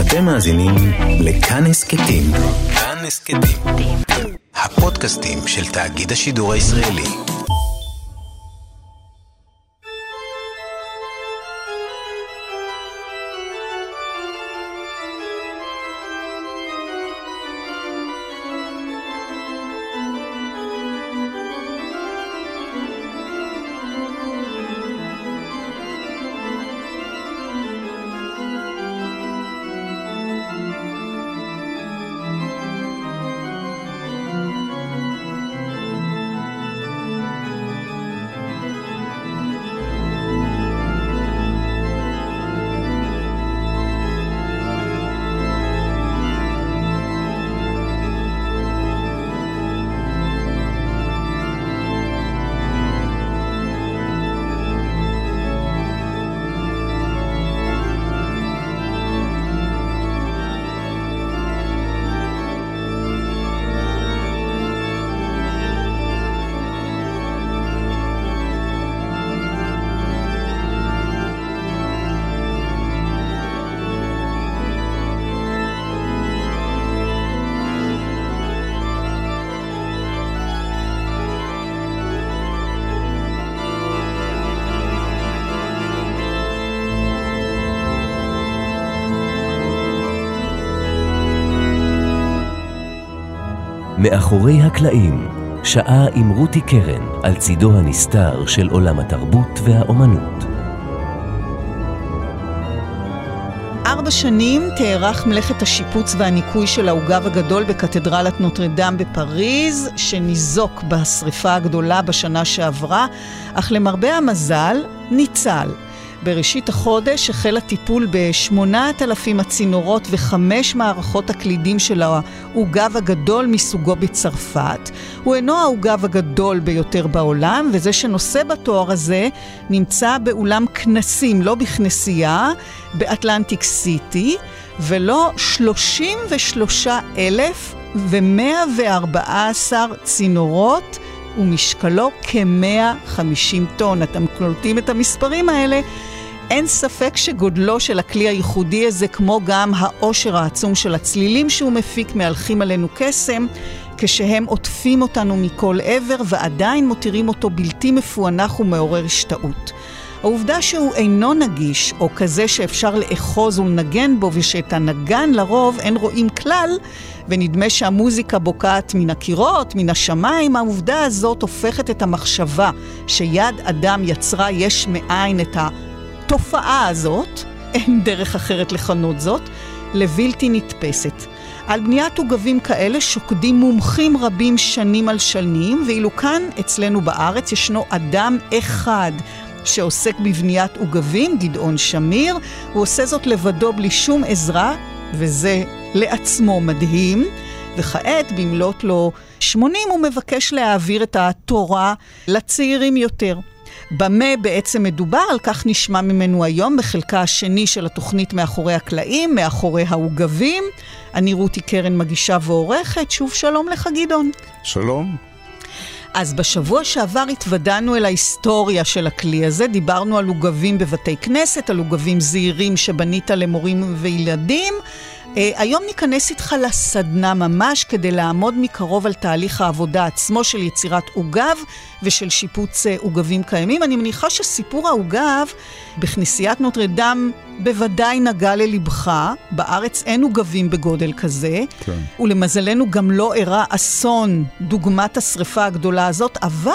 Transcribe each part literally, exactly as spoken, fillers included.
אתם מאזינים לכאן הסכתים. כאן הסכתים. הפודקאסטים של תאגיד השידור הישראלי. מאחורי הקלעים, שעה עם רותי קרן על צידו הנסתר של עולם התרבות והאומנות. ארבע שנים תארך מלאכת השיפוץ והניקוי של העוגב הגדול בקתדרלת נוטרדם בפריז, שניזוק בשריפה הגדולה בשנה שעברה, אך למרבה המזל ניצל. בראשית החודש החל הטיפול בשמונת אלפים הצינורות וחמש מערכות הקלידים של העוגב הגדול מסוגו בצרפת. הוא אינו העוגב הגדול ביותר בעולם, וזה שנושא בתואר הזה נמצא באולם כנסים, לא בכנסייה, באטלנטיק סיטי, ולא שלושים ושלושה אלף ומאה וארבע עשרה צינורות, ומשקלו כ-מאה וחמישים טון. אתם קולטים את המספרים האלה? אין ספק שגודלו של הכלי הייחודי הזה, כמו גם העושר העצום של הצלילים שהוא מפיק, מהלכים עלינו קסם, כשהם עוטפים אותנו מכל עבר ועדיין מותירים אותו בלתי מפוענח ומעורר השתאות. העובדה שהוא אינו נגיש, או כזה שאפשר לאחוז ולנגן בו, ושאת הנגן לרוב אין רואים כלל, ונדמה שהמוזיקה בוקעת מן הקירות, מן השמיים, העובדה הזאת הופכת את המחשבה שיד אדם יצרה יש מאין את התופעה הזאת, אין דרך אחרת לכנות זאת, לבלתי נתפסת. על בניית עוגבים כאלה שוקדים מומחים רבים שנים על שנים, ואילו כאן אצלנו בארץ ישנו אדם אחד שעוסק בבניית עוגבים, גדעון שמיר. הוא עושה זאת לבדו בלי שום עזרה, וזה לעצמו מדהים. וכעת במלאת לו שמונים הוא מבקש להעביר את התורה לצעירים יותר. במה בעצם מדובר? על כך נשמע ממנו היום בחלקה השני של התוכנית מאחורי הקלעים, מאחורי העוגבים. אני רותי קרן, מגישה ועורכת. שוב שלום לך גדעון. שלום. אז בשבוע שעבר התוודענו אל ההיסטוריה של הכלי הזה, דיברנו על עוגבים בבתי כנסת, על עוגבים זעירים שבנית למורים וילדים. אה, היום ניכנס איתך לסדנה ממש כדי לעמוד מקרוב על תהליך העבודה עצמו של יצירת עוגב ושל שיפוץ עוגבים קיימים. אני מניחה שסיפור העוגב בכנסיית נוטרדם בוודאי נגע ללבך. בארץ אין עוגבים בגודל כזה, כן. ולמזלנו גם לא אירע אסון דוגמת השריפה הגדולה הזאת, אבל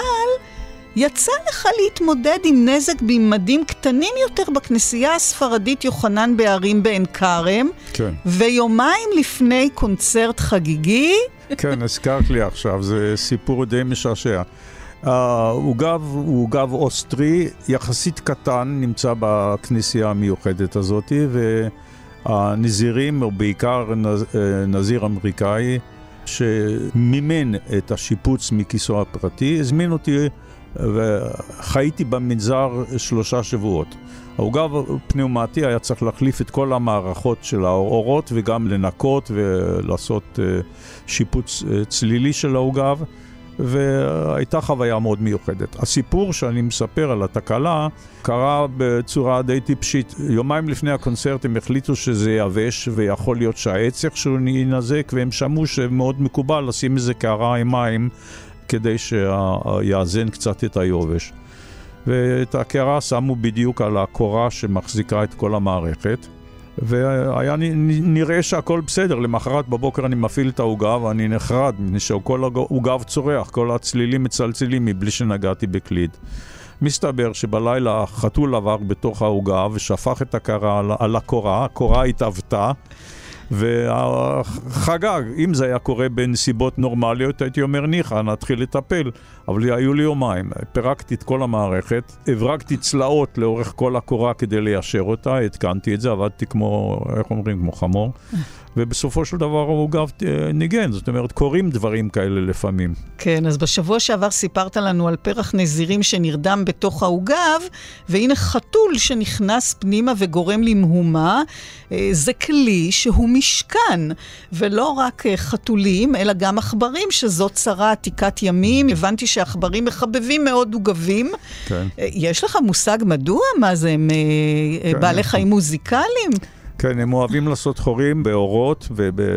יצא לך להתמודד עם נזק בממדים קטנים יותר בכנסייה הספרדית יוחנן בערים בעין כרם, כן. ויומיים לפני קונצרט חגיגי. כן, הזכרת לי עכשיו, זה סיפור די משעשע. העוגב הוא עוגב אוסטרי, יחסית קטן, נמצא בכנסייה המיוחדת הזאת, והנזירים, או בעיקר נזיר אמריקאי, שמימן את השיפוץ מכיסו הפרטי, הזמין אותי וחייתי במנזר שלושה שבועות. העוגב פניאומטי היה צריך להחליף את כל המערכות של האורות, וגם לנקות ולעשות שיפוץ צלילי של העוגב. והייתה חוויה מאוד מיוחדת. הסיפור שאני מספר על התקלה קרה בצורה די טיפשית. יומיים לפני הקונצרט הם החליטו שזה יבש ויכול להיות שהעץ איכשהו ינזק, והם שמעו שמאוד מקובל לשים איזה קערה עם מים כדי שיאזן קצת את היובש. ואת הקערה שמו בדיוק על הקורה שמחזיקה את כל המערכת, והיה נראה שהכל בסדר. למחרת בבוקר אני מפעיל את העוגה ואני נחרד, שכל העוגה צורח, כל הצלילים מצלצלים מבלי שנגעתי בקליד. מסתבר שבלילה חתול עבר בתוך העוגה ושפך את הקערה על הקורה, הקורה התאבתה וחגג. אם זה היה קורה בנסיבות נורמליות הייתי אומר ניחה, נתחיל לטפל, אבל היו לי יומיים. פירקתי את כל המערכת, הברקתי צלעות לאורך כל הקורה כדי ליישר אותה, התקנתי את זה, עבדתי כמו, איך אומרים, כמו חמור, ובסופו של דבר הוא גב ניגן. זאת אומרת, קורים דברים כאלה לפעמים. כן, אז בשבוע שעבר סיפרת לנו על פרח נזירים שנרדם בתוך העוגב, והנה חתול שנכנס פנימה וגורם למהומה. זה כלי שהוא משכן, ולא רק חתולים, אלא גם עכברים, שזאת צרה עתיקת ימים. הבנתי שהעכברים מחבבים מאוד עוגבים. כן. יש לך מושג מדוע? מה זה, הם כן, בעלי חיים מוזיקליים? כן, הם אוהבים לעשות חורים באורות,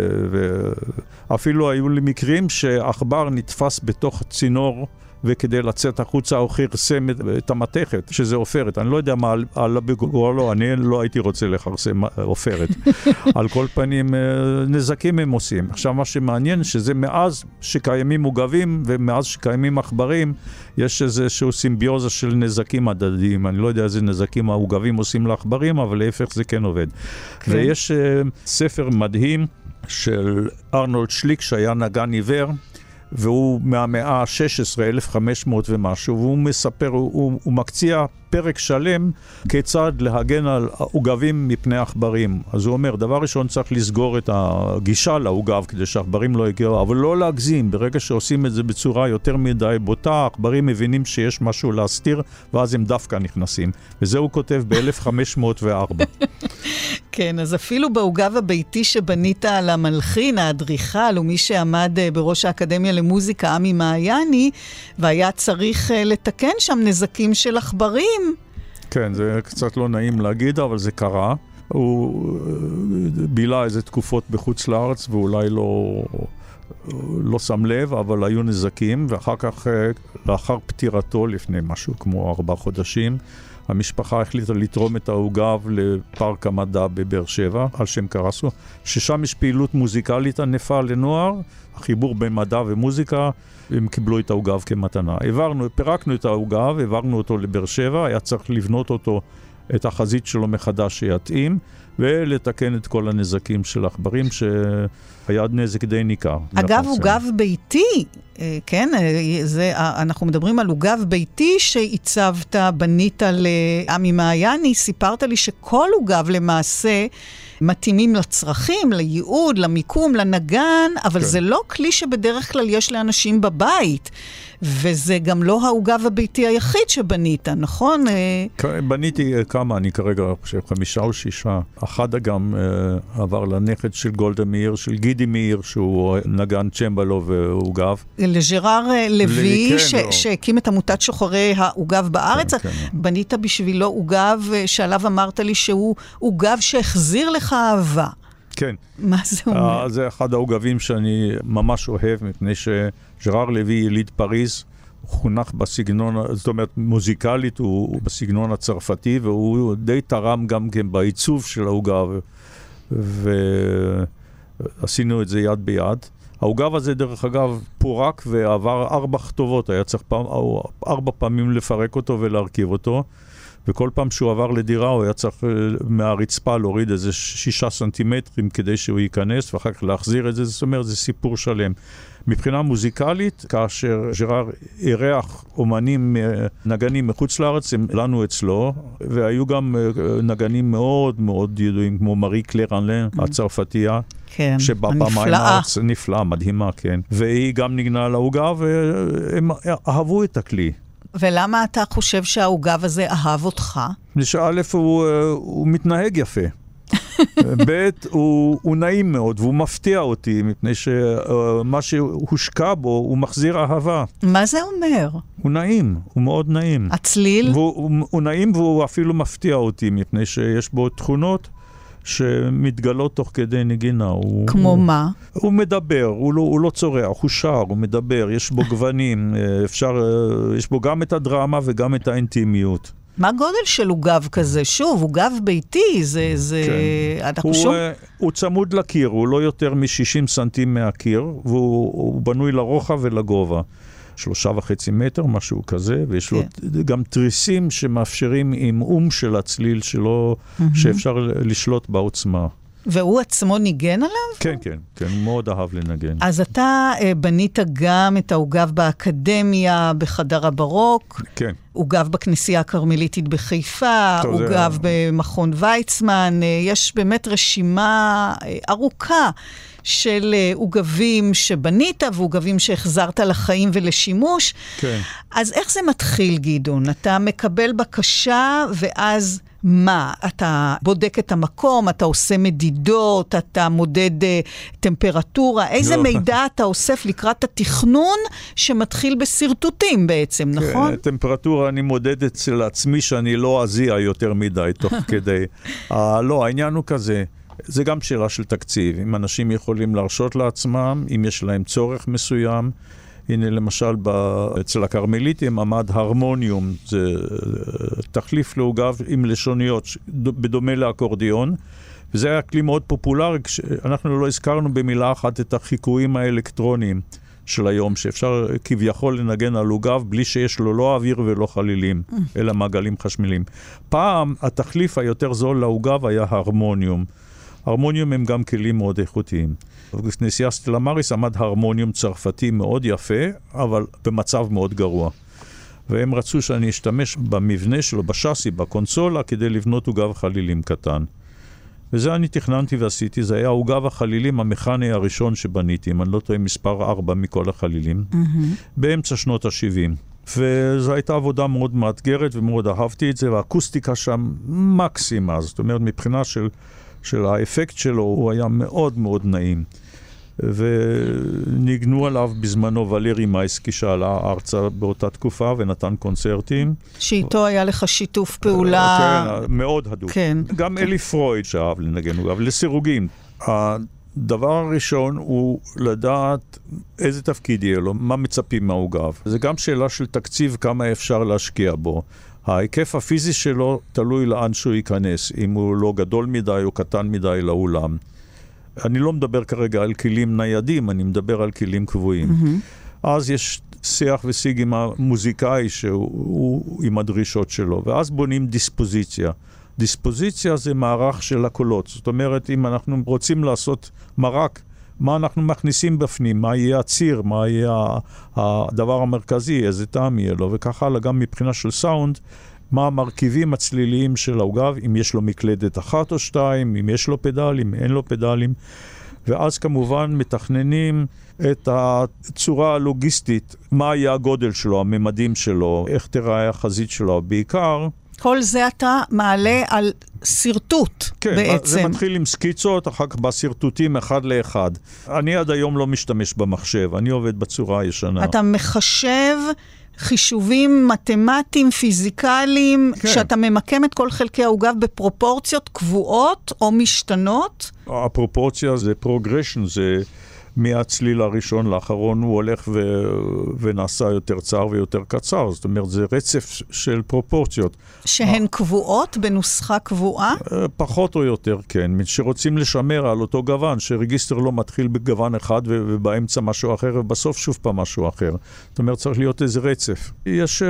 ואפילו היו לי מקרים שעכבר נתפס בתוך צינור, וכדי לצאת החוצה הוא חרסם את המתכת, שזה עופרת. אני לא יודע מה עלה בגורלו, אני לא הייתי רוצה לחרסם עופרת. על כל פנים, נזקים הם עושים. עכשיו, מה שמעניין, שזה מאז שקיימים עוגבים, ומאז שקיימים עכברים, יש איזשהו סימביוזה של נזקים הדדיים. אני לא יודע איזה נזקים העוגבים עושים לעכברים, אבל להפך זה כן עובד. כן. ויש uh, ספר מדהים של ארנולד שליק, שהיה נגן עיוור, והוא מהמאה ה-שש עשרה, אלף וחמש מאות ומשהו, והוא מספר, הוא, הוא, הוא מקציע פרק שלם כיצד להגן על עוגבים מפני עכברים. אז הוא אומר, דבר ראשון צריך לסגור את הגישה לעוגב כדי שהעכברים לא יגיעו, אבל לא להגזים. ברגע שעושים את זה בצורה יותר מדי בוטה, העכברים מבינים שיש משהו להסתיר, ואז הם דווקא נכנסים. וזה הוא כותב ב-אלף וחמש מאות וארבע. כן, אז אפילו בעוגב הביתי שבנית על המלחין, האדריכל, ומי שעמד בראש האקדמיה למוזיקה, עמי מעייני, והיה צריך לתקן שם נזקים של עכברים. כן, זה קצת לא נעים להגיד, אבל זה קרה. הוא בילה איזה תקופות בחוץ לארץ, ואולי לא, לא שם לב, אבל היו נזקים, ואחר כך, לאחר פטירתו, לפני משהו כמו ארבעה חודשים, המשפחה החליטה לתרום את העוגב לפארק המדע בבאר שבע, על שם קרסו, ששם יש פעילות מוזיקלית ענפה לנוער, החיבור בין מדע ומוזיקה, הם קיבלו את העוגב כמתנה. העברנו, פירקנו את העוגב, העברנו אותו לבאר שבע, היה צריך לבנות אותו, את החזית שלו מחדש שיתאים, ולתקן את כל הנזקים של עכברים, שהיה נזק די ניכר. אגב, עוגב ביתי, כן, זה, אנחנו מדברים על עוגב ביתי שהצבת, בנית לעמי מעייני, סיפרת לי שכל עוגב למעשה מתאימים לצרכים, לייעוד, למיקום, לנגן, אבל כן. זה לא כלי שבדרך כלל יש לאנשים בבית, וזה גם לא העוגב הביתי היחיד שבנית, נכון? בניתי כמה, אני כרגע חושב חמישה או שישה. אחד גם uh, עבר לנכד של גולדה מאיר, של גידי מאיר, שהוא נגן צ'מבלו ועוגב. לג'רר לוי, ש- כן, שהקים את עמותת שוחרי העוגב בארץ. כן, כן. בנית בשבילו עוגב שעליו אמרת לי שהוא עוגב שהחזיר לך אהבה. כן. מה זה אומר? Uh, זה אחד העוגבים שאני ממש אוהב, מפני שג'רר לוי יליד פריז, הוא חונך בסגנון, זאת אומרת מוזיקלית, הוא בסגנון הצרפתי, והוא די תרם גם כן בעיצוב של העוגב, ועשינו את זה יד ביד. העוגב הזה דרך אגב פורק ועבר ארבע כתובות, היה צריך פעם, ארבע פעמים לפרק אותו ולהרכיב אותו, וכל פעם שהוא עבר לדירה הוא היה צריך מהרצפה להוריד איזה שישה סנטימטרים כדי שהוא ייכנס, ואחר כך להחזיר את זה. זאת אומרת, זה סיפור שלם. מבחינה מוזיקלית, כאשר ג'רר אירח אומנים, נגנים מחוץ לארץ, הם לנו אצלו, והיו גם נגנים מאוד מאוד ידועים, כמו מארי קלר אנלן, הצרפתייה, כן, הנפלאה. נפלאה, מדהימה, כן. והיא גם נגנה על העוגה, והם אהבו את הכלי. ולמה אתה חושב שהעוגב הזה אהב אותך? שא' הוא, הוא מתנהג יפה. ב' הוא, הוא נעים מאוד, והוא מפתיע אותי, מפני שמה שהושקע בו, הוא מחזיר אהבה. מה זה אומר? הוא נעים, הוא מאוד נעים. הצליל? והוא, הוא, הוא נעים והוא אפילו מפתיע אותי, מפני שיש בו תכונות שמתגלות תוך כדי נגינה. הוא, כמו הוא, מה? הוא מדבר, הוא לא, הוא לא צורח, הוא שר, הוא מדבר, יש בו גוונים, אפשר, יש בו גם את הדרמה וגם את האינטימיות. מה גודל של עוגב כזה? שוב, עוגב ביתי, זה... זה... כן. אנחנו הוא, שוב... הוא צמוד לקיר, הוא לא יותר מ-שישים סנטים מהקיר, והוא בנוי לרוחב ולגובה. שלושה וחצי מטר, משהו כזה, ויש לו כן. גם תריסים שמאפשרים עם אום של הצליל שלו, mm-hmm. שאפשר לשלוט בעוצמה. והוא עצמו ניגן עליו? כן, כן, כן, הוא מאוד אהב לנגן. אז אתה אה, בנית גם את העוגב באקדמיה, בחדר הברוק, כן. עוגב בכנסייה הקרמליטית בחיפה, טוב, עוגב זה... במכון ויצמן, אה, יש באמת רשימה אה, ארוכה של עוגבים שבנית, ועוגבים שהחזרת לחיים ולשימוש. כן. אז איך זה מתחיל, גדעון? אתה מקבל בקשה, ואז מה? אתה בודק את המקום, אתה עושה מדידות, אתה מודד uh, טמפרטורה, איזה לא. מידע אתה אוסף לקראת התכנון שמתחיל בסרטוטים בעצם, כן, נכון? טמפרטורה אני מודד אצל עצמי שאני לא אזיע יותר מדי תוך כדי. uh, לא, העניין הוא כזה. זה גם שאלה של תקציב. אם אנשים יכולים להרשות לעצמם, אם יש להם צורך מסוים. הנה למשל אצל הקרמליטים עמד הרמוניום, זה תחליף לעוגב עם לשוניות, בדומה לאקורדיון, וזה היה כלי מאוד פופולרי, אנחנו לא הזכרנו במילה אחת את החיקויים האלקטרוניים של היום, שאפשר כביכול לנגן על עוגב בלי שיש לו לא אוויר ולא חלילים, אלא מעגלים חשמליים. פעם התחליף היותר זול לעוגב היה הרמוניום. הרמוניום הם גם כלים מאוד איכותיים. בכנסייה סטלה מאריס עמד הרמוניום צרפתי מאוד יפה, אבל במצב מאוד גרוע. והם רצו שאני אשתמש במבנה שלו, בשאסי, בקונסולה, כדי לבנות עוגב חלילים קטן. וזה אני תכננתי ועשיתי, זה היה עוגב החלילים המכני הראשון שבניתי, אם אני לא טועה מספר ארבע מכל החלילים, mm-hmm. באמצע שנות ה-שבעים. וזו הייתה עבודה מאוד מאתגרת ומאוד אהבתי את זה, והאקוסטיקה שם מקסימה, זאת אומרת מבחינה של... של האפקט שלו, הוא היה מאוד מאוד נעים. וניגנו עליו בזמנו ולרי מייסקי שעלה ארצה באותה תקופה ונתן קונצרטים. שאיתו היה לך שיתוף פעולה. כן, מאוד הדוק. כן. גם אלי פרויד שאהב לנגן, אבל לסירוגין. הדבר הראשון הוא לדעת איזה תפקיד יהיה לו, מה מצפים מהעוגב. זה גם שאלה של תקציב, כמה אפשר להשקיע בו. ההיקף הפיזי שלו תלוי לאן שהוא ייכנס, אם הוא לא גדול מדי או קטן מדי לאולם. אני לא מדבר כרגע על כלים ניידים, אני מדבר על כלים קבועים. Mm-hmm. אז יש שיח ושיג עם המוזיקאי שהוא עם הדרישות שלו, ואז בונים דיספוזיציה. דיספוזיציה זה מערך של הקולות. זאת אומרת, אם אנחנו רוצים לעשות מרק, מה אנחנו מכניסים בפנים, מה יהיה הציר, מה יהיה הדבר המרכזי, איזה טעם יהיה לו, וכך הלאה גם מבחינה של סאונד, מה המרכיבים הצליליים של העוגב, אם יש לו מקלדת אחת או שתיים, אם יש לו פדלים, אין לו פדלים, ואז כמובן מתכננים את הצורה הלוגיסטית, מה יהיה הגודל שלו, הממדים שלו, איך תראה החזית שלו, בעיקר. כל זה אתה מעלה על סרטוט כן, בעצם. זה מתחיל עם סקיצות, אחר כך בסרטוטים אחד לאחד. אני עד היום לא משתמש במחשב, אני עובד בצורה הישנה. אתה מחשב חישובים מתמטיים, פיזיקליים, כן. שאתה ממקם את כל חלקי העוגב בפרופורציות קבועות או משתנות? הפרופורציה זה פרוגרשן, זה מהצליל הראשון לאחרון הוא הולך ו... ונעשה יותר צר ויותר קצר. זאת אומרת, זה רצף של פרופורציות. שהן קבועות בנוסחה קבועה? פחות או יותר, כן. שרוצים לשמר על אותו גוון, שרגיסטר לא מתחיל בגוון אחד ובאמצע משהו אחר, ובסוף שוב פעם משהו אחר. זאת אומרת, צריך להיות איזה רצף. יש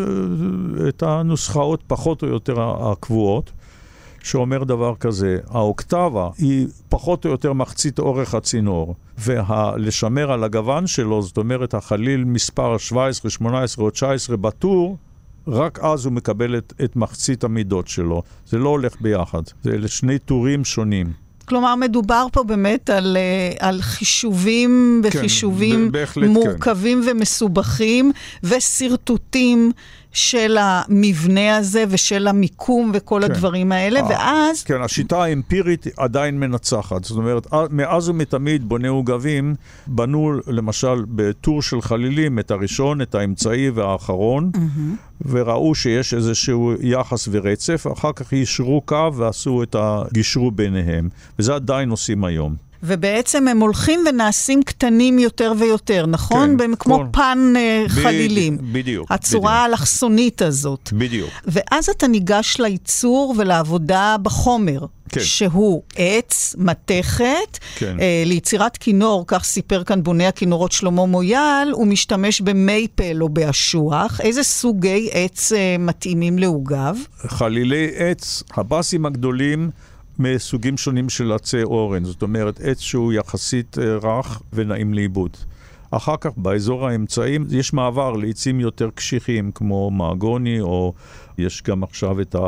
את הנוסחאות פחות או יותר הקבועות, שאומר דבר כזה, האוקטבה היא פחות או יותר מחצית אורך הצינור, ולשמר על הגוון שלו, זאת אומרת, החליל מספר שבע עשרה, שמונה עשרה או תשע עשרה בטור, רק אז הוא מקבל את, את מחצית המידות שלו. זה לא הולך ביחד, זה שני טורים שונים. כלומר, מדובר פה באמת על, על חישובים וחישובים כן, בהחלט מורכבים כן. ומסובכים, וסרטוטים של המבנה הזה ושל המיקום וכל כן. הדברים האלה, 아, ואז... כן, השיטה האמפירית עדיין מנצחת. זאת אומרת, מאז ומתמיד בוני עוגבים בנו למשל בטור של חלילים את הראשון, את האמצעי והאחרון, mm-hmm. וראו שיש איזשהו יחס ורצף, אחר כך יישרו קו ועשו את הגישרו ביניהם. וזה עדיין עושים היום. ובעצם הם הולכים ונעשים קטנים יותר ויותר, נכון? כן, כמו כל... פן uh, חלילים. בדיוק. הצורה בדיוק. האלכסונית הזאת. בדיוק. ואז אתה ניגש לייצור ולעבודה בחומר. כן. שהוא עץ, מתכת, כן. אה, ליצירת כינור, כך סיפר כאן בוני הכינורות שלמה מויאל, הוא משתמש במייפל או באשוח. איזה סוגי עץ אה, מתאימים לעוגב? חלילי עץ, הבאסים הגדולים, מסוגים שונים של עצי אורן, זאת אומרת, עץ שהוא יחסית רך ונעים לעיבוד. אחר כך, באזור האמצעים, יש מעבר לעצים יותר קשיחים, כמו מאגוני, או יש גם עכשיו את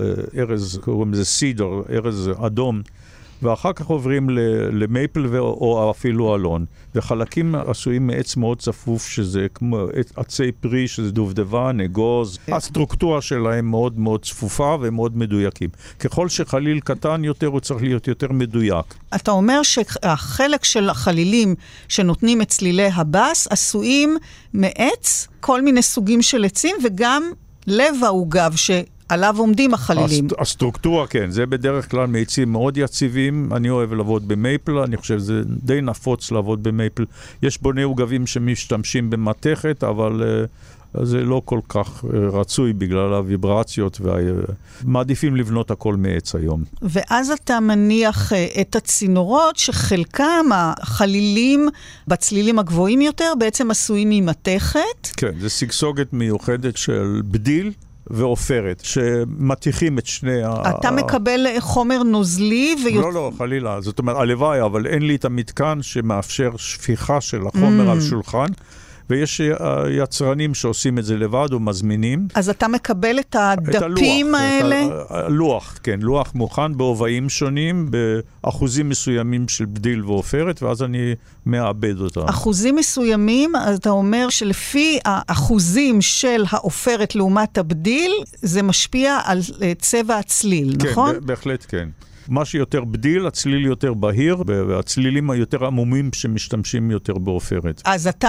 הארז, קוראים לזה סידר, ארז אדום, ואחר כך עוברים למייפל או אפילו אלון. וחלקים עשויים מעץ מאוד צפוף, שזה כמו עצי פרי, שזה דובדבן, אגוז. הסטרוקטורה שלהם מאוד מאוד צפופה ומאוד מדויקים. ככל שחליל קטן יותר, הוא צריך להיות יותר מדויק. אתה אומר שהחלק של החלילים שנותנים את צלילי הבאס, עשויים מעץ, כל מיני סוגים של עצים, וגם לב העוגב ש... עליו עומדים החלילים. הסטרוקטורה, כן, זה בדרך כלל מעצים מאוד יציבים, אני אוהב לעבוד במייפל, אני חושב שזה די נפוץ לעבוד במייפל. יש בוני עוגבים שמשתמשים במתכת, אבל uh, זה לא כל כך uh, רצוי בגלל הוויברציות, ומעדיפים לבנות הכל מעץ היום. ואז אתה מניח uh, את הצינורות, שחלקם החלילים בצלילים הגבוהים יותר, בעצם עשויים ממתכת. כן, זה סגסוגת מיוחדת של בדיל, ואופרת, שמתיחים את שני ה... אתה מקבל חומר נוזלי ויוצא... לא, לא, חלילה. זאת אומרת, הלוואי, אבל אין לי את המתקן שמאפשר שפיכה של החומר mm. על שולחן, ויש יצרנים שעושים את זה לבד ומזמינים. אז אתה מקבל את הדפים את הלוח, האלה? את הלוח, כן. לוח מוכן בהובעים שונים, באחוזים מסוימים של בדיל ואופרת, ואז אני מאבד אותם. אחוזים מסוימים, אז אתה אומר שלפי האחוזים של האופרת לעומת הבדיל, זה משפיע על צבע הצליל, כן, נכון? כן, בהחלט כן. מה שיותר בדיל, הצליל יותר בהיר, והצלילים היותר עמומים שמשתמשים יותר באופרת. אז אתה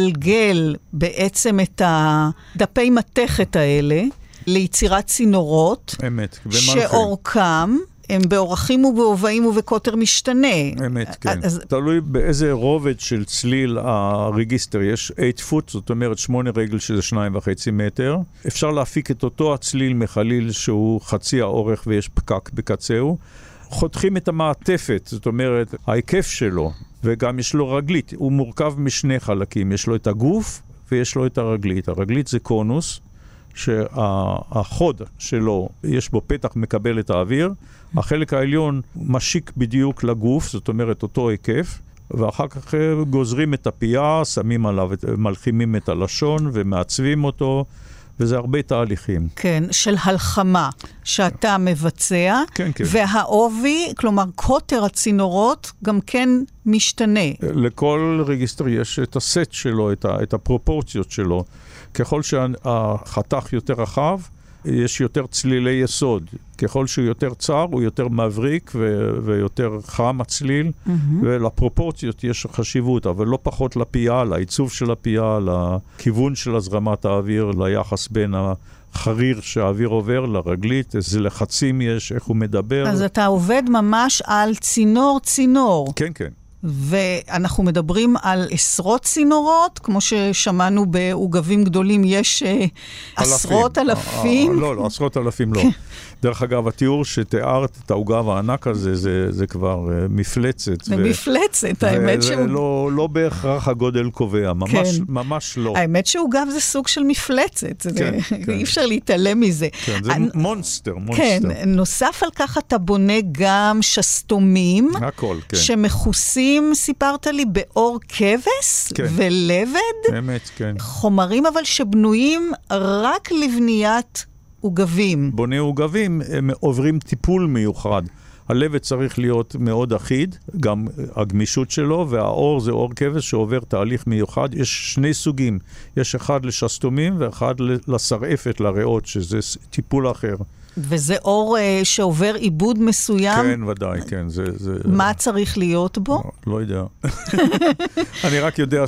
מגלגל בעצם את הדפי מתכת האלה ליצירת צינורות, אמת, שאורכם הם באורכים ובהובעים ובקוטר משתנה. אמת, כן. אז... תלוי באיזה רובד של צליל הרגיסטר. יש שמונה פוט, זאת אומרת שמונה רגל שזה שניים וחצי מטר. אפשר להפיק את אותו הצליל מחליל שהוא חצי האורך ויש פקק בקצהו. חותכים את המעטפת, זאת אומרת, ההיקף שלו, וגם יש לו רגלית. הוא מורכב משני חלקים. יש לו את הגוף ויש לו את הרגלית. הרגלית זה קונוס, שהחוד שלו, יש בו פתח מקבל את האוויר, החלק העליון משיק בדיוק לגוף, זאת אומרת אותו היקף, ואחר כך גוזרים את הפייה, שמים עליו, מלחימים את הלשון ומעצבים אותו, וזה הרבה תהליכים. כן, של הלחמה שאתה מבצע, כן, כן. והעובי, כלומר קוטר הצינורות, גם כן משתנה. לכל רגיסטר יש את הסט שלו, את, ה, את הפרופורציות שלו. ככל שהחתך יותר רחב, יש יותר צלילי יסוד. ככל שהוא יותר צר, הוא יותר מבריק ו- ויותר חם הצליל, mm-hmm. ולפרופורציות יש חשיבות, אבל לא פחות לפייה, לעיצוב של הפייה, לכיוון של הזרמת האוויר, ליחס בין החריר שהאוויר עובר לרגלית, איזה לחצים יש, איך הוא מדבר. אז אתה עובד ממש על צינור צינור. כן, כן. ואנחנו מדברים על עשרות צינורות, כמו ששמענו בעוגבים גדולים, יש אלפים. עשרות אלפים. לא, לא, עשרות אלפים לא. דרך אגב, התיאור שתיארת את העוגב הענק הזה, זה, זה כבר uh, מפלצת. זה ו... מפלצת, האמת שהוא... לא, לא בהכרח הגודל קובע, ממש, כן. ממש לא. האמת שעוגב זה סוג של מפלצת, כן, זה... כן. אי אפשר להתעלם מזה. כן, זה אני... מונסטר, מונסטר. כן, נוסף על כך אתה בונה גם שסתומים, הכל, כן. שמחוסים, סיפרת לי, באור כבש כן. ולבד. אמת, כן. חומרים אבל שבנויים רק לבניית עוגבים. בוני עוגבים הם עוברים טיפול מיוחד. הלבט צריך להיות מאוד אחיד, גם הגמישות שלו, והאור זה אור כבש שעובר תהליך מיוחד. יש שני סוגים, יש אחד לשסתומים ואחד לשרעפת, לריאות, שזה טיפול אחר. וזה אור uh, שעובר עיבוד מסוים? כן, ודאי, כן. זה, זה... מה צריך להיות בו? לא, לא יודע. אני רק יודע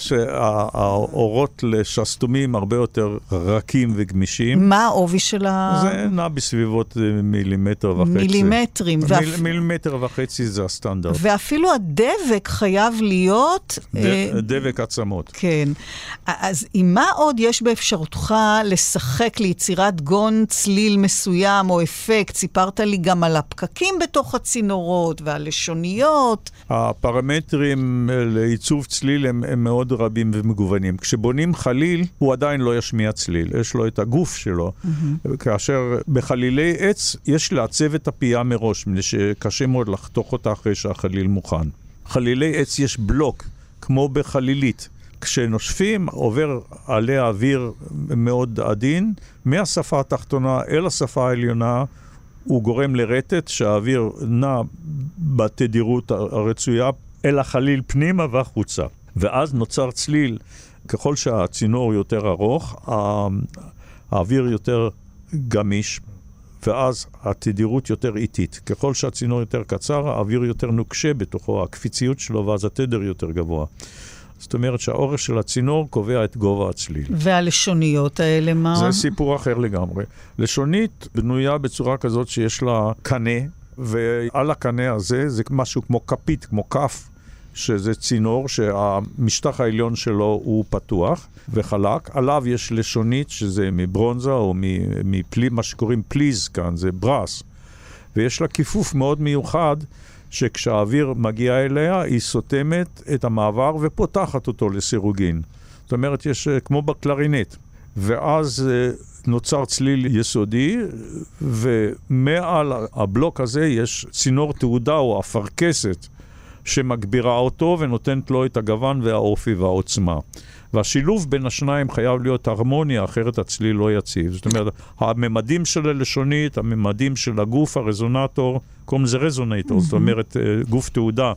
שהאורות לשסתומים הרבה יותר רכים וגמישים. מה העובי של ה... זה נע בסביבות מילימטר וחצי. מילימטרים. מיל, ואפ... מילימטר וחצי זה הסטנדרט. ואפילו הדבק חייב להיות... ד... uh... דבק עצמות. כן. אז עם מה עוד יש באפשרותך לשחק ליצירת גון צליל מסוים או אפקט? סיפרת לי גם על הפקקים בתוך הצינורות ועל לשוניות. הפרמטרים לעיצוב צליל הם, הם מאוד רבים ומגוונים. כשבונים חליל, הוא עדיין לא ישמיע צליל. יש לו את הגוף שלו. Mm-hmm. כאשר בחלילי עץ יש לעצב את הפייה מראש, שקשה מאוד לחתוך אותה אחרי שהחליל מוכן. חלילי עץ יש בלוק, כמו בחלילית. כשנושפים עובר עליה אוויר מאוד עדין, מהשפה התחתונה אל השפה העליונה הוא גורם לרטט שהאוויר נע בתדירות הרצויה אל החליל פנימה והחוצה. ואז נוצר צליל, ככל שהצינור יותר ארוך, האוויר יותר גמיש, ואז התדירות יותר איטית. ככל שהצינור יותר קצר, האוויר יותר נוקשה בתוכו, הקפיציות שלו, ואז התדר יותר גבוה. זאת אומרת שהאורך של הצינור קובע את גובה הצליל. והלשוניות האלה מה? זה סיפור אחר לגמרי. לשונית בנויה בצורה כזאת שיש לה קנה, ועל הקנה הזה זה משהו כמו כפית, כמו כף, שזה צינור שהמשטח העליון שלו הוא פתוח וחלק. עליו יש לשונית שזה מברונזה או מפלי, מה שקוראים פליז כאן, זה ברס. ויש לה כיפוף מאוד מיוחד, שכשהאוויר מגיע אליה, היא סותמת את המעבר ופותחת אותו לסירוגין. זאת אומרת, יש כמו בקלרינט. ואז נוצר צליל יסודי, ומעל הבלוק הזה יש צינור תעודה או אפרכסת, שמגבירה אותו ונותנת לו את הגוון והאופי והעוצמה. והשילוב בין השניים חייב להיות הרמוניה, אחרת הצליל לא יציב. זאת אומרת, הממדים של הלשונית, הממדים של הגוף, הרזונטור, קוראים זה רזונטור, mm-hmm. זאת אומרת, גוף תעודה.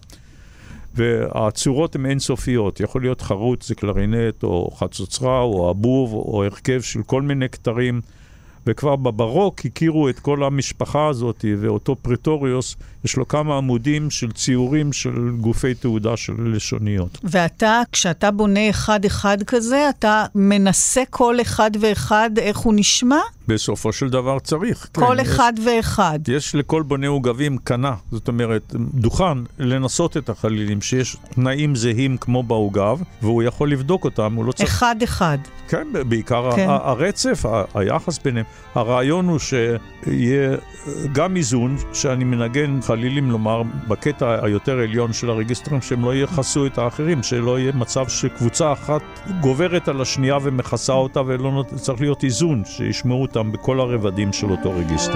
והצורות הן אינסופיות. יכול להיות חרוט, זה קלרינט, או חצוצרה, או אבוב, או הרכב של כל מיני כתרים. וכבר בברוק הכירו את כל המשפחה הזאת, ואותו פרטוריוס, יש לו כמה עמודים של ציורים של גופי תעודה של לשוניות. ואתה, כשאתה בונה אחד-אחד כזה, אתה מנסה כל אחד ואחד איך הוא נשמע? בסופו של דבר צריך. כל כן, אחד יש, ואחד. יש לכל בונה עוגבים קנה, זאת אומרת, דוכן לנסות את החלילים, שיש תנאים זהים כמו בעוגב, והוא יכול לבדוק אותם, הוא לא צריך... אחד-אחד. כן, בעיקר כן. הרצף, היחס ביניהם. הרעיון הוא שיהיה גם איזון, שאני מנגן חלילים, לומר, בקטע היותר עליון של הרגיסטרים, שהם לא יחסו את האחרים, שלא יהיה מצב שקבוצה אחת גוברת על השנייה ומחסה אותה, ולא צריך להיות איזון, שישמעו אותם בכל הרבדים של אותו רגיסטר.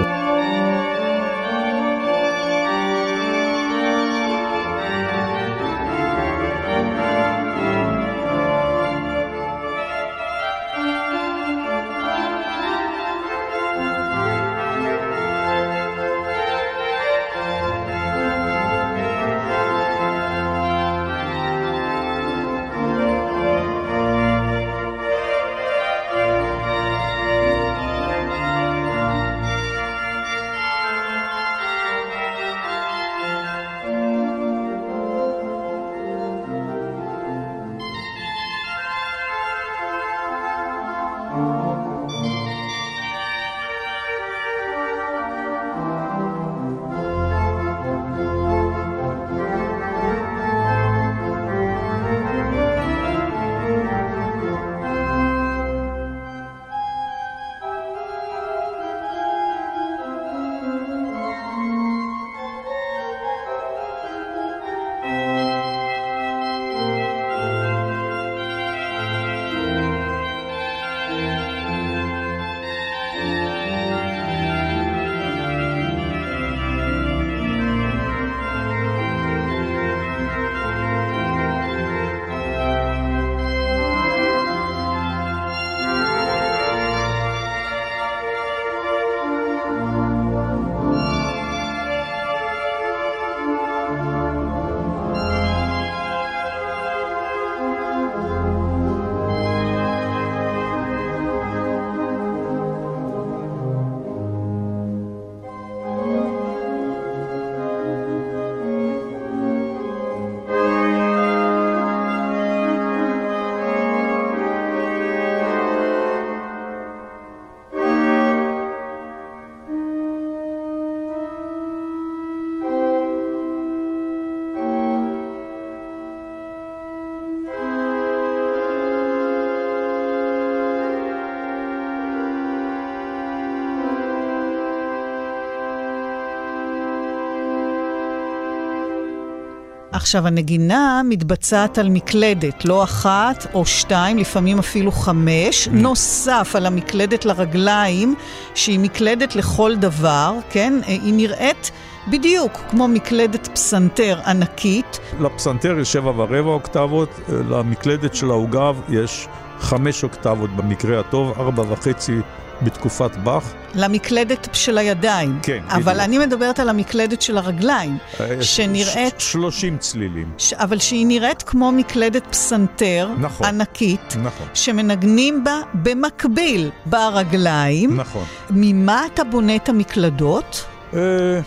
עכשיו, הנגינה מתבצעת על מקלדת, לא אחת או שתיים, לפעמים אפילו חמש, נוסף על המקלדת לרגליים, שהיא מקלדת לכל דבר, כן? היא נראית בדיוק כמו מקלדת פסנתר ענקית. לפסנתר יש שבע ורבע אוקטבות, למקלדת של העוגב יש חמש אוקטבות במקרה הטוב, ארבע וחצי בתקופת באך. למקלדת של הידיים. כן, אבל בדיוק. אני מדברת על המקלדת של הרגליים, שנראית... ש- שלושים צלילים. ש... אבל שהיא נראית כמו מקלדת פסנתר נכון. ענקית, נכון. שמנגנים בה במקביל ברגליים. נכון. ממה אתה בונה את המקלדות? אה,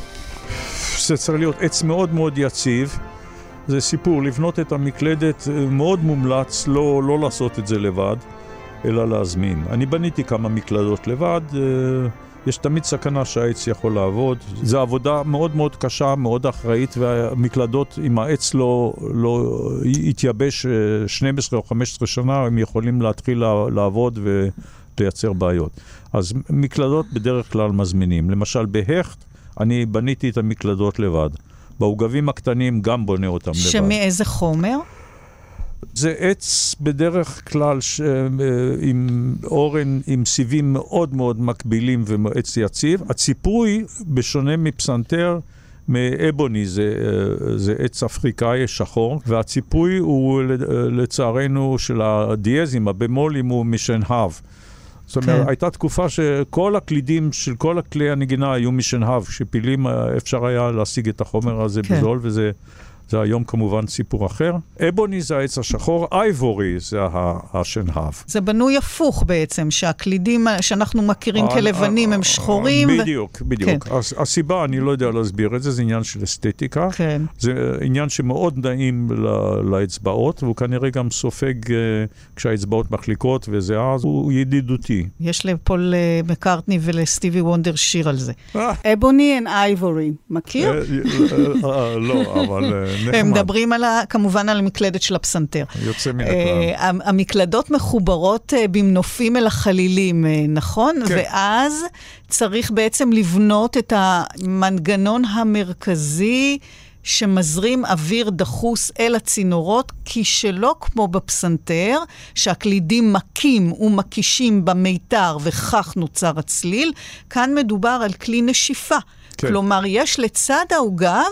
זה צריך להיות עץ מאוד מאוד יציב. זה סיפור, לבנות את המקלדת מאוד מומלץ, לא, לא לעשות את זה לבד, אלא להזמין. אני בניתי כמה מקלדות לבד, יש תמיד סכנה שהעץ יכול לעבוד. זו עבודה מאוד מאוד קשה, מאוד אחראית, והמקלדות, אם העץ לא, לא יתייבש שתים עשרה או חמש עשרה שנה, הם יכולים להתחיל לעבוד ולייצר בעיות. אז מקלדות בדרך כלל מזמינים. למשל בהכט, אני בניתי את המקלדות לבד. בעוגבים הקטנים גם בונה אותם לבד. שמאיזה חומר? זה עץ בדרך כלל ש... עם אורן, עם סיבים מאוד מאוד מקבילים ועץ יציב. הציפוי, בשונה מפסנתר, מאבוני, זה, זה עץ אפריקאי שחור, והציפוי הוא לצערנו של הדיאזים, הבמולים, הוא משנהב. זאת אומרת, הייתה תקופה שכל הקלידים של כל הכלי הנגינה היו משנהב, שפילים אפשר היה להשיג את החומר הזה בזול, וזה זה היום כמובן סיפור אחר. אבוני זה העץ השחור, אייבורי זה השנהב. זה בנוי הפוך בעצם, שהקלידים שאנחנו מכירים כלבנים הם שחורים. בדיוק, בדיוק. הסיבה, אני לא יודע להסביר את זה, זה עניין של אסתטיקה. זה עניין שמאוד נעים לאצבעות, והוא כנראה גם סופג כשהאצבעות מחליקות וזה אז, הוא ידידותי. יש לפול מקארטני ולסטיבי וונדר שיר על זה. אבוני and אייבורי, מכיר? לא, אבל... הם מדברים על, כמובן על המקלדת של הפסנתר. יוצא מן הכלל. המקלדות מחוברות במנופים אל החלילים, נכון? כן. ואז צריך בעצם לבנות את המנגנון המרכזי שמזרים אוויר דחוס אל הצינורות, כי שלא כמו בפסנתר, שהקלידים מקים ומקישים במיתר וכך נוצר הצליל, כאן מדובר על כלי נשיפה. כן. כלומר, יש לצד העוגב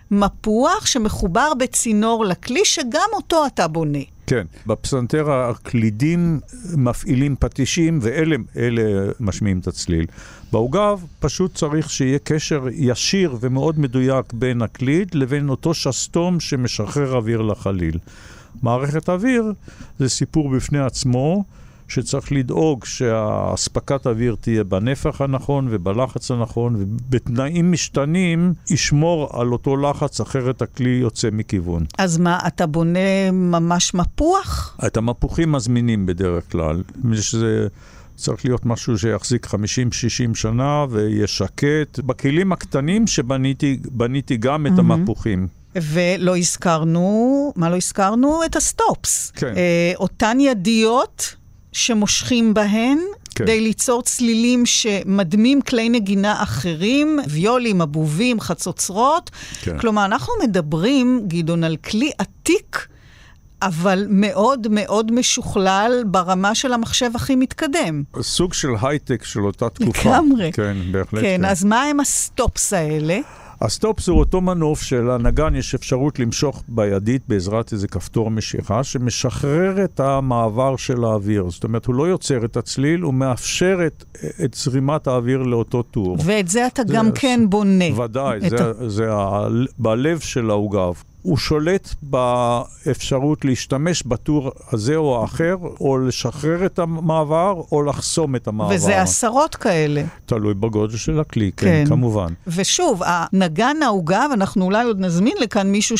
מפוח שמחובר בצינור לכלי, שגם אותו אתה בונה. כן, בפסנתר הקלידים מפעילים פטישים, ואלה אלה משמיעים את הצליל. בעוגב פשוט צריך שיהיה קשר ישיר ומאוד מדויק בין הקליד לבין אותו שסתום שמשחרר אוויר לחליל. מערכת אוויר זה סיפור בפני עצמו, שצריך לדאוג שהספקת אוויר תהיה בנפח הנכון ובלחץ הנכון, ובתנאים משתנים ישמור על אותו לחץ, אחרת הכלי יוצא מכיוון. אז מה, אתה בונה ממש מפוח? את המפוחים מזמינים בדרך כלל. שזה צריך להיות משהו שיחזיק חמישים שישים שנה וישקט. בכלים הקטנים שבניתי בניתי גם את המפוחים. ולא הזכרנו, מה לא הזכרנו? את הסטופס. כן. אה, אותן ידיות שמושכים בהן, כן. כדי ליצור צלילים שמדמים כלי נגינה אחרים, ויולים, אבובים, חצוצרות. כן. כלומר, אנחנו מדברים, גדעון, על כלי עתיק, אבל מאוד מאוד משוכלל ברמה של המחשב הכי מתקדם. סוג של הייטק של אותה תקופה. לגמרי. כן, בהחלט. כן, כן, אז מה הם הסטופס האלה? הסטופ זה אותו מנוף של הנגן, יש אפשרות למשוך בידית בעזרת איזה כפתור משיכה, שמשחרר את המעבר של האוויר. זאת אומרת, הוא לא יוצר את הצליל, הוא מאפשר את, את זרימת האוויר לאותו טור. ואת זה אתה זה, גם כן בונה. ודאי, זה, ה... זה ה... בלב של העוגב. הוא שולט באפשרות להשתמש בטור הזה או האחר, או לשחרר את המעבר, או לחסום את המעבר. וזה עשרות כאלה. תלוי בגודל של הכלי, כן, כן כמובן. ושוב, הנגן העוגב, אנחנו אולי עוד נזמין לכאן מישהו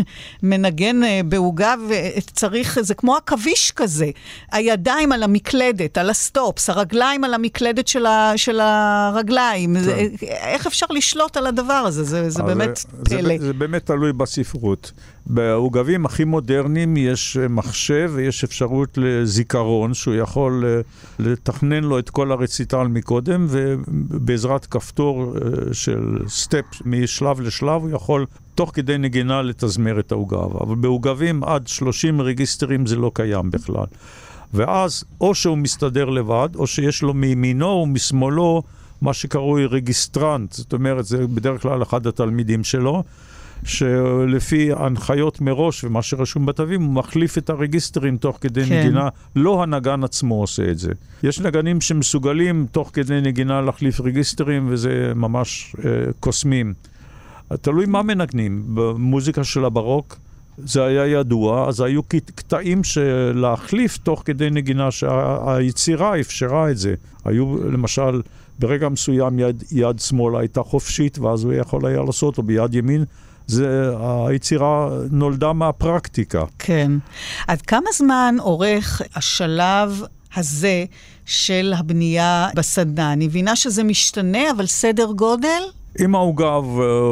שמנגן בעוגב, וצריך, זה כמו הכביש כזה. הידיים על המקלדת, על הסטופס, הרגליים על המקלדת של, ה, של הרגליים. כן. זה, איך אפשר לשלוט על הדבר הזה? זה, זה באמת זה, פלא. זה, זה באמת תלוי בספרות. פשוט. בעוגבים הכי מודרניים יש מחשב ויש אפשרות לזיכרון, שהוא יכול לתכנן לו את כל הרציטל מקודם, ובעזרת כפתור של סטפ משלב לשלב, הוא יכול תוך כדי נגינה לתזמר את העוגב. אבל בעוגבים עד שלושים רגיסטרים זה לא קיים בכלל. ואז או שהוא מסתדר לבד, או שיש לו מימינו ומשמאלו מה שקרוי רגיסטרנט, זאת אומרת, זה בדרך כלל אחד התלמידים שלו, שלפי הנחיות מראש ומה שרשום בתווים, הוא מחליף את הרגיסטרים תוך כדי כן. נגינה, לא הנגן עצמו עושה את זה. יש נגנים שמסוגלים תוך כדי נגינה להחליף רגיסטרים, וזה ממש אה, קוסמים. תלוי מה מנגנים. במוזיקה של הברוק זה היה ידוע, אז היו קטעים שלהחליף תוך כדי נגינה, שהיצירה אפשרה את זה. היו למשל, ברגע מסוים יד, יד שמאל הייתה חופשית, ואז הוא יכול היה לעשות, או ביד ימין, זה, היצירה נולדה מהפרקטיקה. כן. עד כמה זמן עורך השלב הזה של הבנייה בסדנה? אני מבינה שזה משתנה, אבל סדר גודל? אם העוגב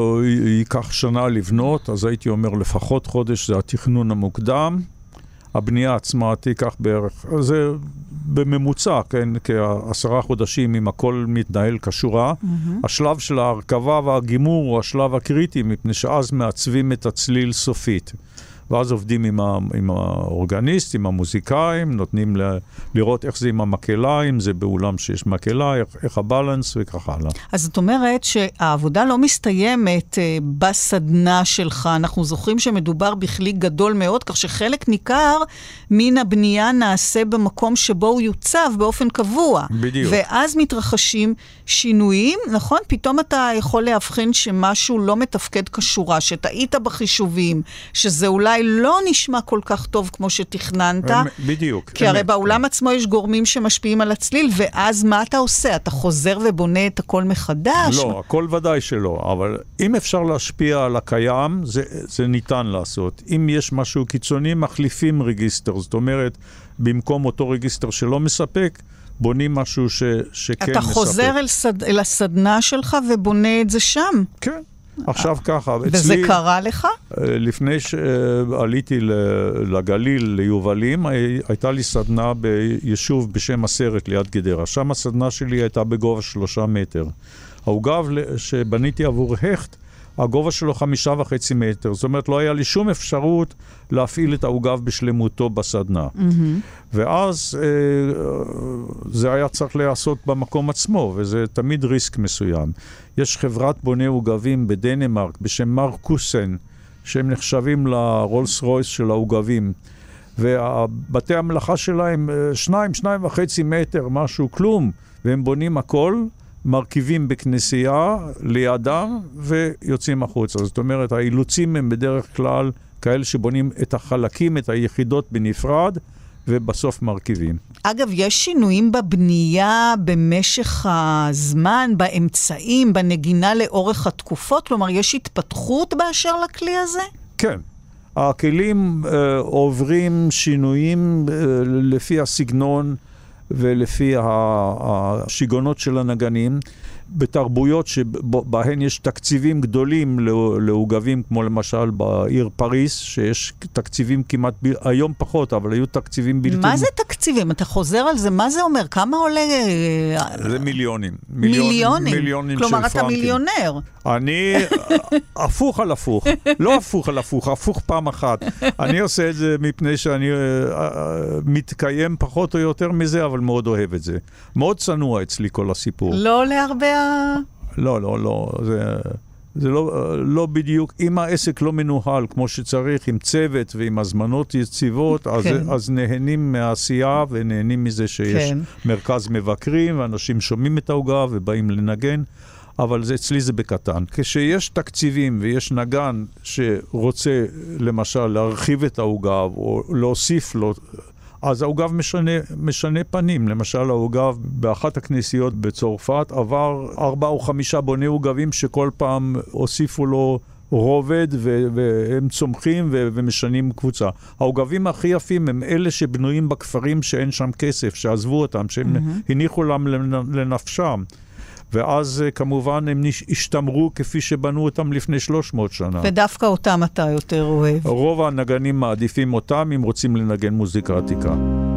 ייקח שנה לבנות, אז הייתי אומר לפחות חודש, זה התכנון המוקדם. הבנייה עצמה תיקח בערך, זה בממוצע, כן, כעשרה חודשים, אם הכל מתנהל כשורה. Mm-hmm. השלב של ההרכבה והגימור הוא השלב הקריטי, מפני שאז מעצבים את הצליל סופית. ואז עובדים עם, ה, עם האורגניסט, עם המוזיקאים, נותנים ל, לראות איך זה עם המקלה, אם זה באולם שיש מקלה, איך, איך הבלנס וכך הלאה. אז זאת אומרת שהעבודה לא מסתיימת אה, בסדנה שלך. אנחנו זוכרים שמדובר בכלי גדול מאוד, כך שחלק ניכר מן הבנייה נעשה במקום שבו הוא יוצב באופן קבוע. בדיוק. ואז מתרחשים שינויים, נכון? פתאום אתה יכול להבחין שמשהו לא מתפקד כשורה, שטעית בחישובים, שזה אולי לא נשמע כל כך טוב כמו שתכננת. בדיוק. כי הרי באולם עצמו יש גורמים שמשפיעים על הצליל, ואז מה אתה עושה? אתה חוזר ובונה את הכל מחדש? לא, הכל ודאי שלא, אבל אם אפשר להשפיע על הקיים, זה, זה ניתן לעשות. אם יש משהו קיצוני, מחליפים רגיסטר. זאת אומרת, במקום אותו רגיסטר שלא מספק, בונים משהו ש, שכן מספק. אתה חוזר אל, סד, אל הסדנה שלך ובונה את זה שם? כן. עכשיו ככה, וזה אצלי, קרה לך? לפני שעליתי לגליל, ליובלים, הייתה לי סדנה ביישוב בשם הסרט ליד גדרה. שם הסדנה שלי הייתה בגובה שלושה מטר. העוגב שבניתי עבור הכט, הגובה שלו חמישה וחצי מטר. זאת אומרת, לא היה לי שום אפשרות להפעיל את העוגב בשלמותו בסדנה. Mm-hmm. ואז זה היה צריך לעשות במקום עצמו, וזה תמיד ריסק מסוים. יש חברת בוני עוגבים בדנמרק בשם מרקוסן, שהם נחשבים לרולס רויס של העוגבים. ובתי המלאכה שלהם שניים, שניים וחצי מטר, משהו, כלום. והם בונים הכל, מרכיבים בכנסייה לידם ויוצאים החוצה. זאת אומרת, האילוצים הם בדרך כלל כאלה שבונים את החלקים, את היחידות בנפרד, ובסוף מרכיבים. אגב, יש שינויים בבנייה במשך הזמן, באמצעים, בנגינה לאורך התקופות? כלומר, יש התפתחות באשר לכלי הזה? כן. הכלים אה, עוברים שינויים אה, לפי הסגנון ולפי השיגונות של הנגנים, בתרבויות שבהן יש תקציבים גדולים לעוגבים, כמו למשל בעיר פריס, שיש תקציבים כמעט, היום פחות, אבל היו תקציבים בלתי... מה זה תקציבים? אתה חוזר על זה, מה זה אומר? כמה עולה... זה מיליונים. מיליונים? מיליונים של כלומר, פרנקים. אתה מיליונר. אני הפוך על הפוך. לא הפוך על הפוך, הפוך פעם אחת. אני עושה את זה מפני שאני מתקיים פחות או יותר מזה, אבל מאוד אוהב את זה. מאוד צנוע אצלי כל הסיפור. לא להרבה... לא, לא, לא. זה, זה לא, לא בדיוק. אם העסק לא מנוהל כמו שצריך, עם צוות ועם הזמנות יציבות, אז, כן. אז נהנים מהעשייה ונהנים מזה שיש כן. מרכז מבקרים, ואנשים שומעים את העוגה ובאים לנגן. אבל זה, אצלי זה בקטן. כשיש תקציבים ויש נגן שרוצה למשל להרחיב את העוגב או להוסיף לו, אז העוגב משנה, משנה פנים. למשל, העוגב באחת הכנסיות בצרפת עבר ארבע או חמישה בוני עוגבים שכל פעם הוסיפו לו רובד ו- והם צומחים ו- ומשנים קבוצה. העוגבים הכי יפים הם אלה שבנויים בכפרים שאין שם כסף, שעזבו אותם, שהם mm-hmm. הניחו להם לנפשם. ואז כמובן הם השתמרו כפי שבנו אותם לפני שלוש מאות שנה. ודווקא אותם אתה יותר אוהב. רוב הנגנים מעדיפים אותם אם רוצים לנגן מוזיקה עתיקה.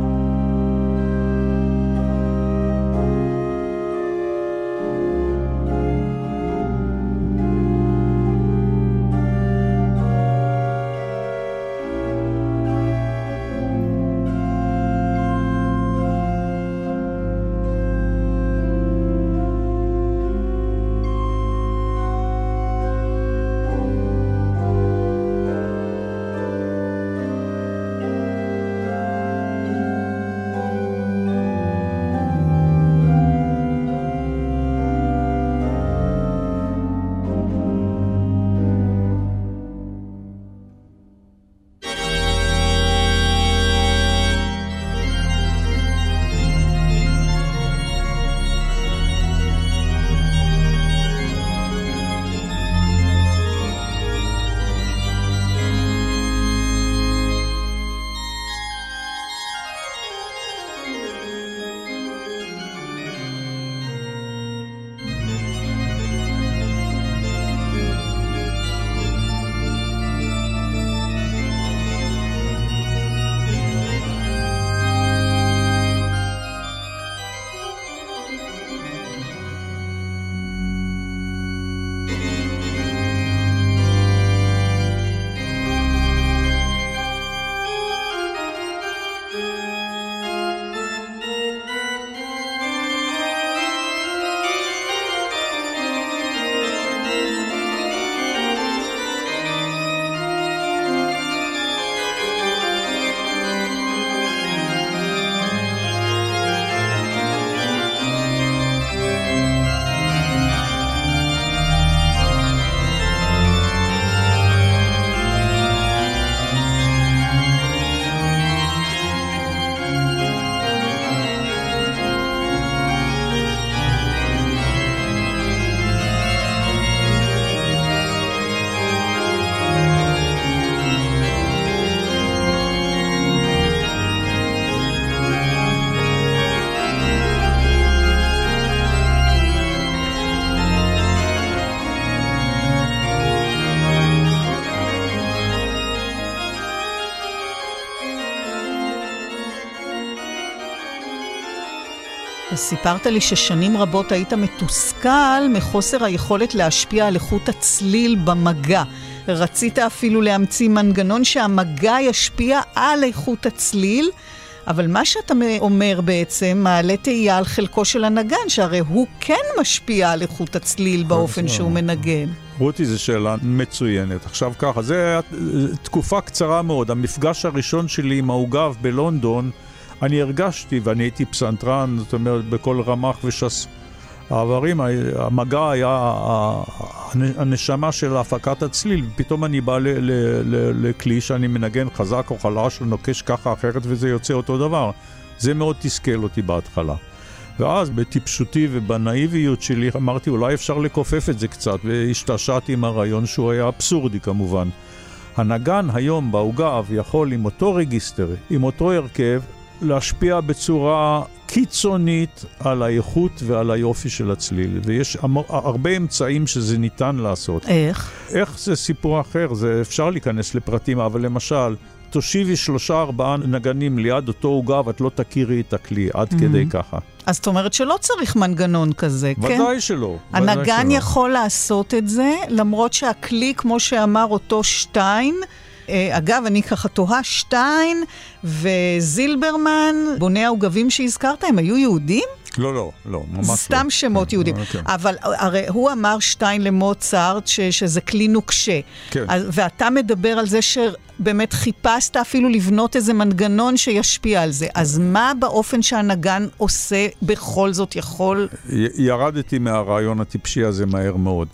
סיפרת לי ששנים רבות היית מתוסכל מחוסר היכולת להשפיע על איכות הצליל במגע. רצית אפילו להמציא מנגנון שהמגע ישפיע על איכות הצליל, אבל מה שאתה אומר בעצם מעלה תהייה על חלקו של הנגן, שהרי הוא כן משפיע על איכות הצליל באופן שהוא מנגן. רותי, זו שאלה מצוינת. עכשיו ככה, זו תקופה קצרה מאוד. המפגש הראשון שלי עם העוגב בלונדון, אני הרגשתי, ואני הייתי פסנתרן, זאת אומרת, בכל רמ"ח ושס העברים, המגע היה הנשמה של הפקת הצליל, ופתאום אני בא לכלי שאני מנגן חזק או חלש, או נוקש ככה אחרת, וזה יוצא אותו דבר. זה מאוד תסכל אותי בהתחלה. ואז בטיפשותי ובנאיביות שלי אמרתי, אולי אפשר לקופף את זה קצת, והשתעשעתי עם הרעיון שהוא היה אבסורדי כמובן. הנגן היום בעוגב יכול עם אותו רגיסטר, עם אותו הרכב, להשפיע בצורה קיצונית על האיכות ועל היופי של הצליל. ויש הרבה אמצעים שזה ניתן לעשות. איך? איך זה סיפור אחר, זה אפשר להיכנס לפרטים, אבל למשל, תושיבי שלושה ארבעה נגנים ליד אותו עוגב, את לא תכירי את הכלי, עד mm-hmm. כדי ככה. אז זאת אומרת שלא צריך מנגנון כזה, ודאי כן? ודאי שלא. הנגן שלא. יכול לעשות את זה, למרות שהכלי, כמו שאמר אותו שטיין, אגב, אני ככה תוהה, שטיין וזילברמן, בוני העוגבים שהזכרת, הם היו יהודים? לא, לא, לא, ממש לא. סתם שמות כן, יהודים. כן. אבל הרי הוא אמר שטיין למוצרט ש, שזה כלי נוקשה. כן. ואתה מדבר על זה שבאמת חיפשת אפילו לבנות איזה מנגנון שישפיע על זה. אז מה באופן שהנגן עושה בכל זאת יכול? י- ירדתי מהרעיון הטיפשי הזה מהר מאוד.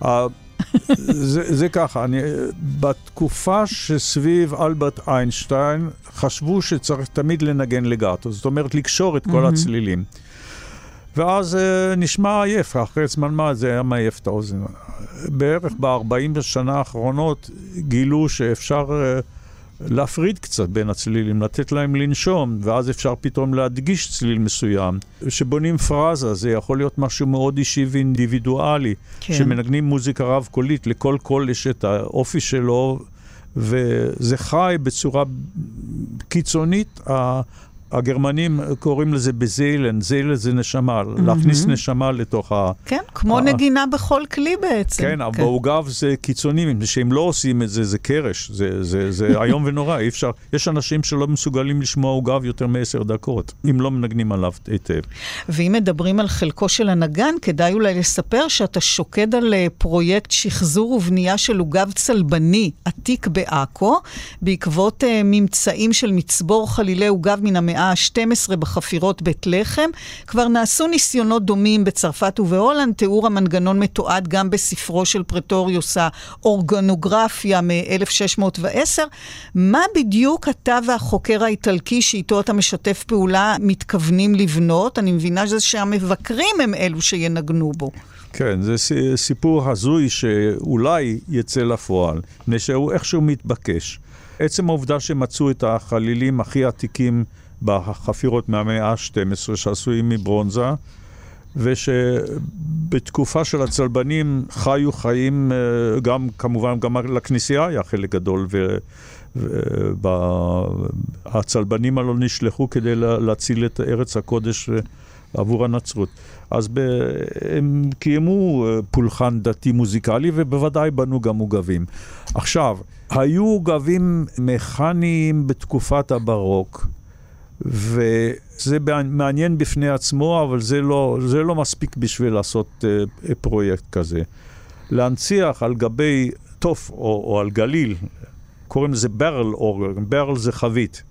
זה, זה ככה, אני, בתקופה שסביב אלברט איינשטיין חשבו שצריך תמיד לנגן לגאטו, זאת אומרת לקשור את כל mm-hmm. הצלילים. ואז uh, נשמע עייף, אחרי זמן מה זה היה מעייף את האוזן. בערך ב-ארבעים שנה האחרונות גילו שאפשר uh, להפריד קצת בין הצלילים, לתת להם לנשום, ואז אפשר פתאום להדגיש צליל מסוים. שבונים פרזה, זה יכול להיות משהו מאוד אישי ואינדיבידואלי, כן. שמנגנים מוזיקה רב קולית, לכל קול יש את האופי שלו, וזה חי בצורה קיצונית. הגרמנים קוראים לזה בזיילן, זיילן זה נשמה, mm-hmm. להכניס נשמה לתוך ה... כן, כמו ה... נגינה בכל כלי בעצם. כן, אבל בעוגב זה קיצוני, שהם לא עושים את זה, זה קרש, זה, זה, זה היום ונורא, אי אפשר, יש אנשים שלא מסוגלים לשמוע עוגב יותר מעשר דקות, אם לא מנגנים עליו היטב. ואם מדברים על חלקו של הנגן, כדאי אולי לספר שאתה שוקד על פרויקט שחזור ובנייה של עוגב צלבני, עתיק בעכו, בעקבות ממצאים של מצבור חלילי עוגב מן המאה ה-שתים עשרה בחפירות בית לחם. כבר נעשו ניסיונות דומים בצרפת ובהולנד, תיאור המנגנון מתועד גם בספרו של פרטוריוס האורגנוגרפיה מ-אלף שש מאות ועשר. מה בדיוק אתה והחוקר האיטלקי שאיתו אתה משתף פעולה מתכוונים לבנות? אני מבינה שזה שהמבקרים הם אלו שינגנו בו. כן, זה סיפור הזוי שאולי יצא לפועל, נשארו איכשהו מתבקש. עצם העובדה שמצאו את החלילים הכי עתיקים בחפירות מהמאה ה-שתים עשרה שעשויים מברונזה, ושבתקופה של הצלבנים חיו חיים, גם כמובן גם לכנסייה היה חלק גדול, והצלבנים הלא נשלחו כדי להציל את ארץ הקודש עבור הנצרות. אז הם קיימו פולחן דתי מוזיקלי, ובוודאי בנו גם עוגבים. עכשיו, היו עוגבים מכניים בתקופת הברוק, וזה מעניין בפני עצמו, אבל זה לא, זה לא מספיק בשביל לעשות uh, פרויקט כזה. להנציח על גבי תוף או, או על גליל, קוראים לזה ברל אורגן, ברל זה חבית,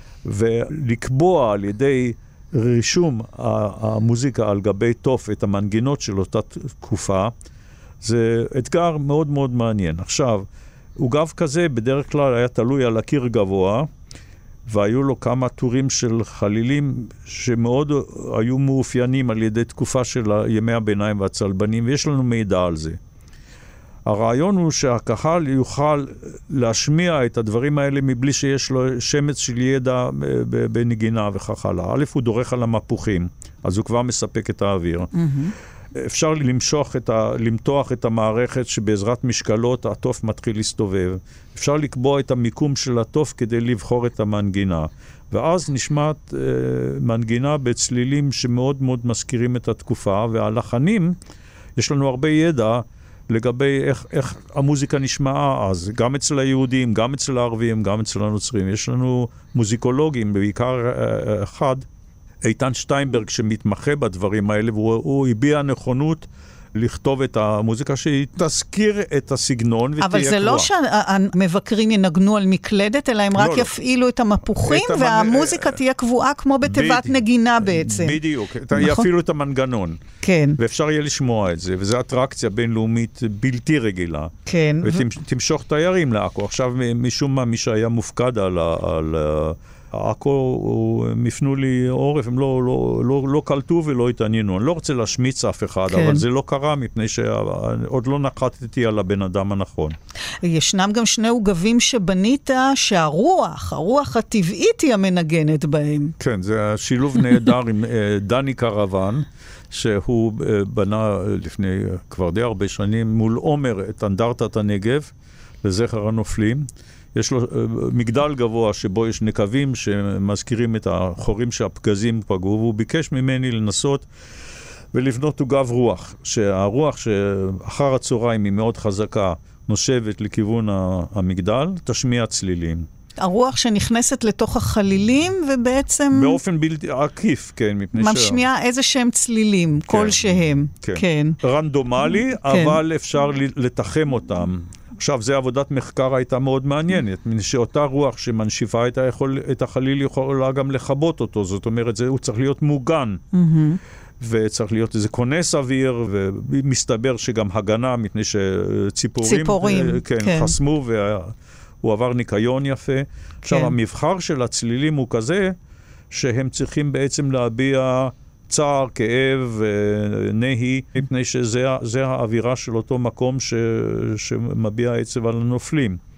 ולקבוע על ידי רישום המוזיקה על גבי תוף את המנגינות של אותה תקופה, זה אתגר מאוד מאוד מעניין. עכשיו, עוגב כזה בדרך כלל היה תלוי על הקיר גבוה, והיו לו כמה טורים של חלילים שמאוד היו מאופיינים על ידי תקופה של ימי הביניים והצלבנים, ויש לנו מידע על זה. הרעיון הוא שהקהל יוכל להשמיע את הדברים האלה מבלי שיש לו שמץ של ידע בנגינה וכך הלאה. א', הוא דורך על המפוחים, אז הוא כבר מספק את האוויר. Mm-hmm. אפשר למשוך את ה... למתוח את המערכת שבעזרת משקלות התוף מתחיל להסתובב. אפשר לקבוע את המיקום של התוף כדי לבחור את המנגינה. ואז נשמעת אה, מנגינה בצלילים שמאוד מאוד מזכירים את התקופה, והלחנים, יש לנו הרבה ידע לגבי איך, איך המוזיקה נשמעה אז, גם אצל היהודים, גם אצל הערבים, גם אצל הנוצרים. יש לנו מוזיקולוגים, בעיקר אה, אחד, איתן שטיינברג שמתמחה בדברים האלה, והוא הביע נכונות לכתוב את המוזיקה שהיא תזכיר את הסגנון ותהיה קבועה. אבל זה לא שהמבקרים ינגנו על מקלדת, אלא הם רק לא, יפעילו לא. את המפוחים, את והמוזיקה המנ... תהיה קבועה כמו בתיבת בדיוק, נגינה בעצם. בדיוק, נכון? יפעילו את המנגנון. כן. ואפשר יהיה לשמוע את זה, וזו אטרקציה בינלאומית בלתי רגילה. כן. ותמשוך ו... תיירים לעכו. עכשיו משום מה מי שהיה מופקד על ה... על עכו, הם הפנו לי עורף, הם לא, לא, לא, לא קלטו ולא התעניינו. אני לא רוצה להשמיץ אף אחד, כן. אבל זה לא קרה מפני שעוד לא נחתתי על הבן אדם הנכון. ישנם גם שני עוגבים שבנית שהרוח, הרוח הטבעית היא המנגנת בהם. כן, זה השילוב נהדר עם דני קרוון, שהוא בנה לפני כבר די הרבה שנים מול עומר את אנדרטת הנגב, לזכר הנופלים. יש לו מגדל גבוה שבו יש נקבים שמזכירים את החורים שהפגזים פגעו, והוא ביקש ממני לנסות ולבנות עוגב רוח, שהרוח שאחר הצהריים היא מאוד חזקה, נושבת לכיוון המגדל, תשמיע צלילים. הרוח שנכנסת לתוך החלילים ובעצם... באופן בלתי עקיף, כן. משמיעה ש... איזה שהם צלילים, כן, כלשהם. כן. כן. רנדומלי, כן. אבל אפשר לתחם אותם. עכשיו, זה עבודת מחקר הייתה מאוד מעניינת, שאותה רוח שמנשיפה את, היכול, את החליל יכולה גם לחבות אותו, זאת אומרת, זה, הוא צריך להיות מוגן, mm-hmm. וצריך להיות איזה כונס אוויר, ומסתבר שגם הגנה, מפני שציפורים ציפורים, כן, כן. חסמו, והוא עבר ניקיון יפה. כן. עכשיו, המבחר של הצלילים הוא כזה, שהם צריכים בעצם להביע צער, כאב, נהי, מפני שזה האווירה של אותו מקום ש, שמביע עצב על הנופלים.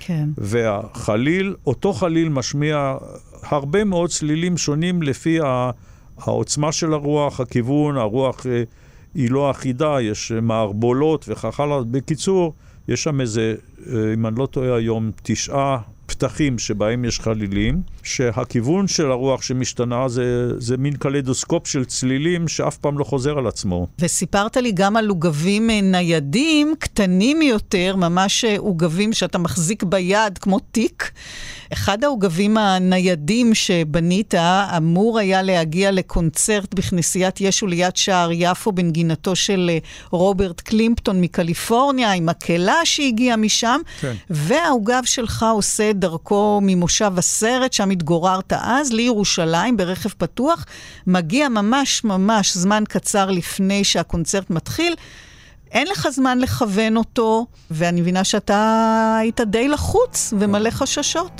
כן. והחליל, אותו חליל משמיע הרבה מאוד צלילים שונים לפי העוצמה של הרוח, הכיוון, הרוח היא לא אחידה, יש מערבולות וכך הלאה. בקיצור, יש שם איזה, אם אני לא טועה היום, תשעה פתחים שבהם יש חלילים, שהכיוון של הרוח שמשתנה זה, זה מין קלדוסקופ של צלילים שאף פעם לא חוזר על עצמו. וסיפרת לי גם על עוגבים ניידים, קטנים יותר, ממש עוגבים שאתה מחזיק ביד כמו תיק. אחד העוגבים הניידים שבנית אמור היה להגיע לקונצרט בכנסיית ישו ליד שער יפו בנגינתו של רוברט קלימפטון מקליפורניה, עם מקהלה שהגיעה משם, כן. והעוגב שלך עושה דרכו ממושב הסרט, שם התגוררת אז, לירושלים ברכב פתוח, מגיע ממש ממש זמן קצר לפני שהקונצרט מתחיל, אין לך זמן לכוון אותו, ואני מבינה שאתה היית די לחוץ ומלא חששות.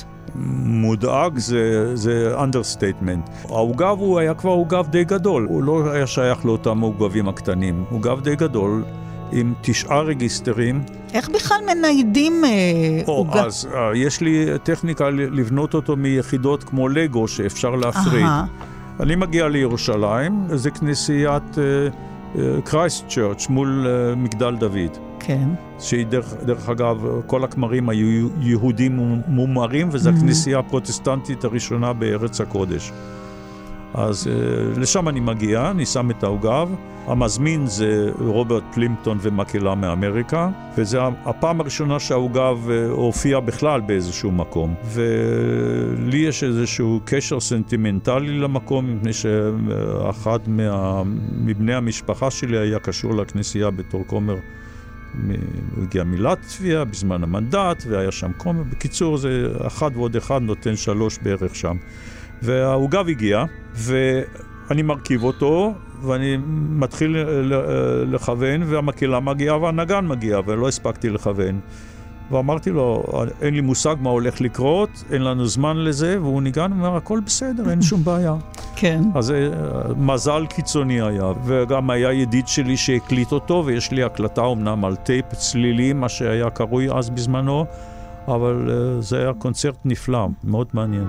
מודאג זה, זה understatement. העוגב הוא היה כבר עוגב די גדול, הוא לא היה שייך לאותם עוגבים הקטנים, עוגב די גדול עם תשעה רגיסטרים. איך בכלל מניידים עוגב? אז uh, יש לי טכניקה לבנות אותו מיחידות כמו לגו שאפשר להפריד. Aha. אני מגיע לירושלים, זה כנסיית קרייסט uh, צ'רץ' מול uh, מגדל דוד. כן. שהיא דרך, דרך אגב, כל הכמרים היו יהודים מומרים, וזו mm-hmm. הכנסייה הפרוטסטנטית הראשונה בארץ הקודש. אז uh, לשם אני מגיע, אני שם את העוגב. המזמין זה רוברט קלימפטון ומקהלה מאמריקה, וזה הפעם הראשונה שהעוגב הופיע בכלל באיזשהו מקום. ולי יש איזשהו קשר סנטימנטלי למקום, מפני שאחד מה, מבני המשפחה שלי היה קשור לכנסייה בתור כומר, הוא הגיע מלטביה בזמן המנדט, והיה שם כומר. בקיצור, זה אחד ועוד אחד נותן שלוש בערך שם. והעוגב הגיע, ואני מרכיב אותו, ואני מתחיל לכוון, והמקהלה מגיעה והנגן מגיע, ולא הספקתי לכוון. ואמרתי לו, אין לי מושג מה הולך לקרות, אין לנו זמן לזה, והוא ניגן, הוא אומר, הכל בסדר, אין שום בעיה. כן. אז מזל קיצוני היה, וגם היה ידיד שלי שהקליט אותו, ויש לי הקלטה אומנם על טייפ צלילים, מה שהיה קרוי אז בזמנו, אבל זה היה קונצרט נפלא, מאוד מעניין.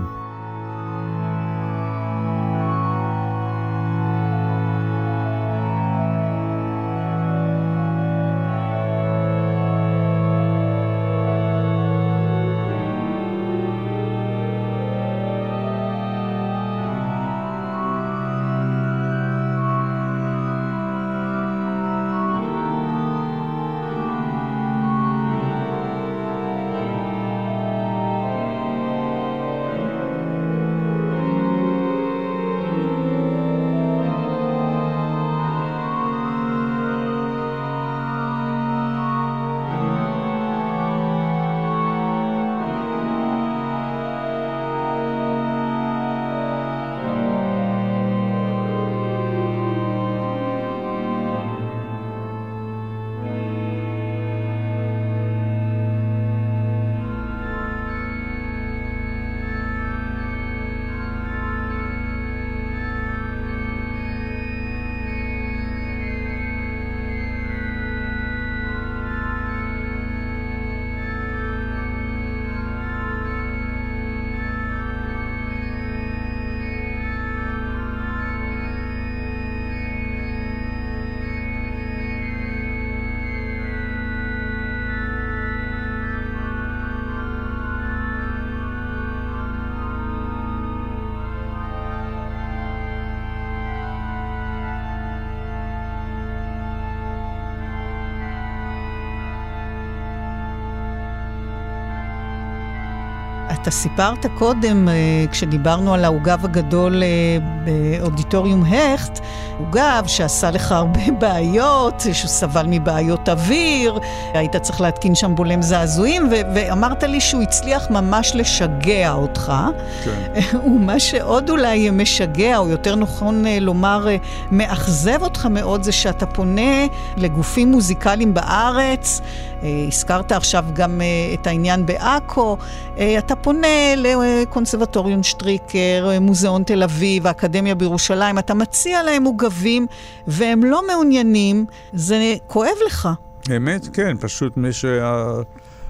אתה סיפרת קודם, כשדיברנו על העוגב הגדול באודיטוריום הכט, עוגב שעשה לך הרבה בעיות, שסבל מבעיות אוויר, היית צריך להתקין שם בולם זעזועים, ו- ואמרת לי שהוא הצליח ממש לשגע אותך. כן. ומה שעוד אולי משגע, או יותר נכון לומר, מאכזב אותך מאוד, זה שאתה פונה לגופים מוזיקליים בארץ, הזכרת עכשיו גם את העניין באקו, אתה פונה לקונסרבטוריון שטריקר, מוזיאון תל אביב, האקדמיה בירושלים, אתה מציע להם עוגבים, והם לא מעוניינים, זה כואב לך. באמת, כן, פשוט מי שה...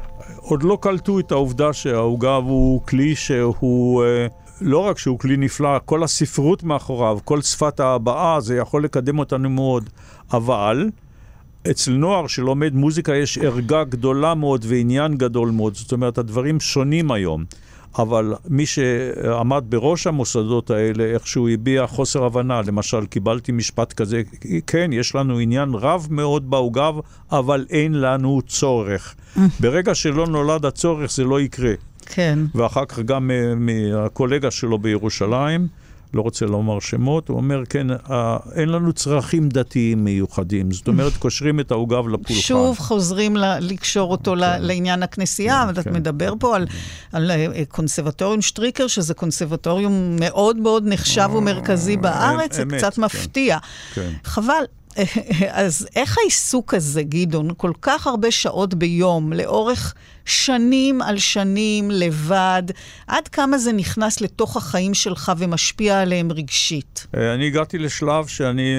עוד לא קלטו את העובדה שהעוגב הוא כלי שהוא, לא רק שהוא כלי נפלא, כל הספרות מאחוריו, כל שפת ההבעה, זה יכול לקדם אותנו מאוד. אבל אצל נוער שלומד מוזיקה יש ערגה גדולה מאוד ועניין גדול מאוד. זאת אומרת, הדברים שונים היום. אבל מי שעמד בראש המוסדות האלה, איכשהו הביע חוסר הבנה. למשל, קיבלתי משפט כזה, כן, יש לנו עניין רב מאוד בעוגב, אבל אין לנו צורך. ברגע שלא נולד הצורך, זה לא יקרה. כן. ואחר כך גם מהקולגה שלו בירושלים, לא רוצה לומר שמות, הוא אומר, כן, אין לנו צרכים דתיים מיוחדים. זאת אומרת, קושרים את העוגב לפולחן. שוב חוזרים לקשור אותו לעניין הכנסייה, אבל אתה מדבר פה על קונסרבטוריום שטריקר, שזה קונסרבטוריום מאוד מאוד נחשב ומרכזי בארץ, זה קצת מפתיע. חבל. אז איך העיסוק הזה, גדעון, כל כך הרבה שעות ביום, לאורך שנים על שנים, לבד, עד כמה זה נכנס לתוך החיים שלך ומשפיע עליהם רגשית? אני הגעתי לשלב שאני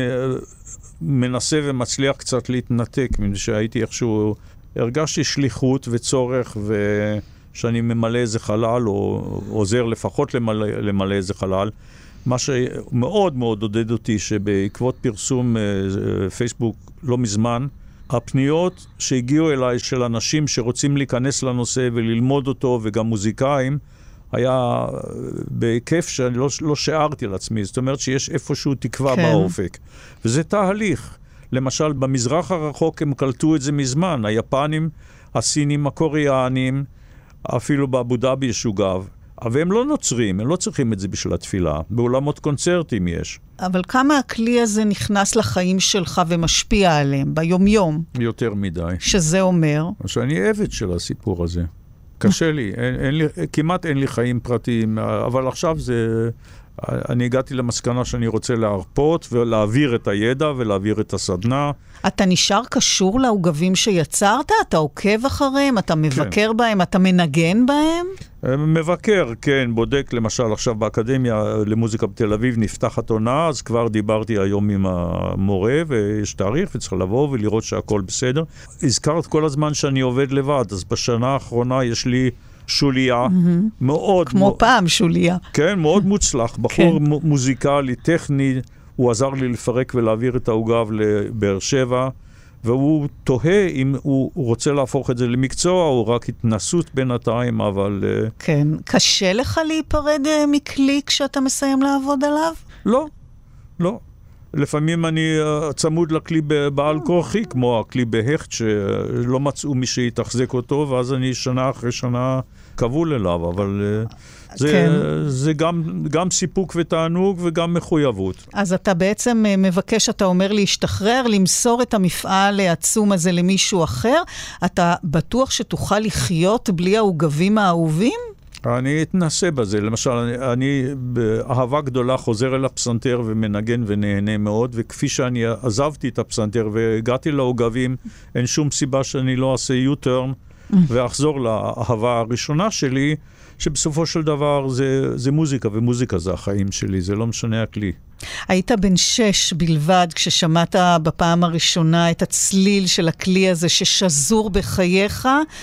מנסה ומצליח קצת להתנתק, מן שהייתי איכשהו, הרגשתי שליחות וצורך, ושאני ממלא איזה חלל, או עוזר לפחות למלא, למלא איזה חלל. מה שמאוד מאוד עודד אותי, שבעקבות פרסום פייסבוק לא מזמן, הפניות שהגיעו אליי של אנשים שרוצים להיכנס לנושא וללמוד אותו, וגם מוזיקאים, היה בהיקף שאני לא, לא שערתי על עצמי. זאת אומרת שיש איפשהו תקווה כן. באופק. וזה תהליך. למשל, במזרח הרחוק הם קלטו את זה מזמן. היפנים, הסינים, הקוריאנים, אפילו באבו דאבי יש עוגב. אבל הם לא נוצרים, הם לא צריכים את זה בשביל התפילה. באולמות קונצרטים יש. אבל כמה הכלי הזה נכנס לחיים שלך ומשפיע עליהם, ביום-יום? יותר מדי. שזה אומר? שאני עבד של הסיפור הזה. קשה לי, אין, אין לי, כמעט אין לי חיים פרטיים, אבל עכשיו זה... אני הגעתי למסקנה שאני רוצה להרפות ולהעביר את הידע ולהעביר את הסדנה. אתה נשאר קשור לעוגבים שיצרת? אתה עוקב אחריהם? אתה מבקר כן. בהם? אתה מנגן בהם? מבקר, כן. בודק, למשל, עכשיו באקדמיה למוזיקה בתל אביב נפתחת עונה, אז כבר דיברתי היום עם המורה, ויש תאריך וצריך לבוא ולראות שהכל בסדר. הזכרת כל הזמן שאני עובד לבד, אז בשנה האחרונה יש לי... שוליה, mm-hmm. מאוד... כמו מ... פעם שוליה. כן, מאוד מוצלח. בחור כן. מוזיקלי, טכני, הוא עזר לי לפרק ולהעביר את העוגב לבאר שבע, והוא תוהה אם הוא רוצה להפוך את זה למקצוע, או רק התנסות בינתיים, אבל... כן. קשה לך להיפרד מכלי כשאתה מסיים לעבוד עליו? לא, לא. לפעמים אני צמוד לכלי בעל כוחי, כמו הכלי בהכט, שלא מצאו מי שיתחזק אותו, ואז אני שנה אחרי שנה כבול אליו, אבל זה, כן. זה גם, גם סיפוק ותענוג וגם מחויבות. אז אתה בעצם מבקש, אתה אומר להשתחרר, למסור את המפעל העצום הזה למישהו אחר, אתה בטוח שתוכל לחיות בלי העוגבים האהובים? אני אתנסה בזה. למשל, אני, אני באהבה גדולה חוזר אל הפסנתר ומנגן ונהנה מאוד, וכפי שאני עזבתי את הפסנתר והגעתי לעוגבים, אין שום סיבה שאני לא אעשה U-turn ואחזור לאהבה הראשונה שלי, שבסופו של דבר זה, זה מוזיקה, ומוזיקה זה החיים שלי, זה לא משנה הכלי. היית בן שש בלבד כששמעת בפעם הראשונה את הצליל של הכלי הזה ששזור בחייך,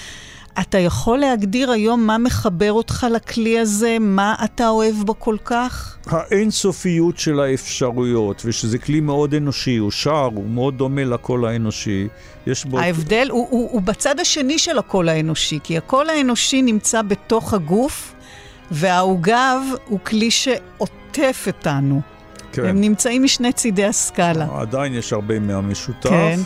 אתה יכול להגדיר היום מה מחבר אותך לכלי הזה, מה אתה אוהב בו כל כך? האינסופיות של האפשרויות, ושזה כלי מאוד אנושי, הוא שר, הוא מאוד דומה לקול האנושי. יש בו... ההבדל הוא, הוא, הוא בצד השני של הקול האנושי, כי הקול האנושי נמצא בתוך הגוף, והעוגב הוא כלי שעוטף אותנו. כן. הם נמצאים משני צידי הסקאלה. עדיין יש הרבה מהמשותף. כן.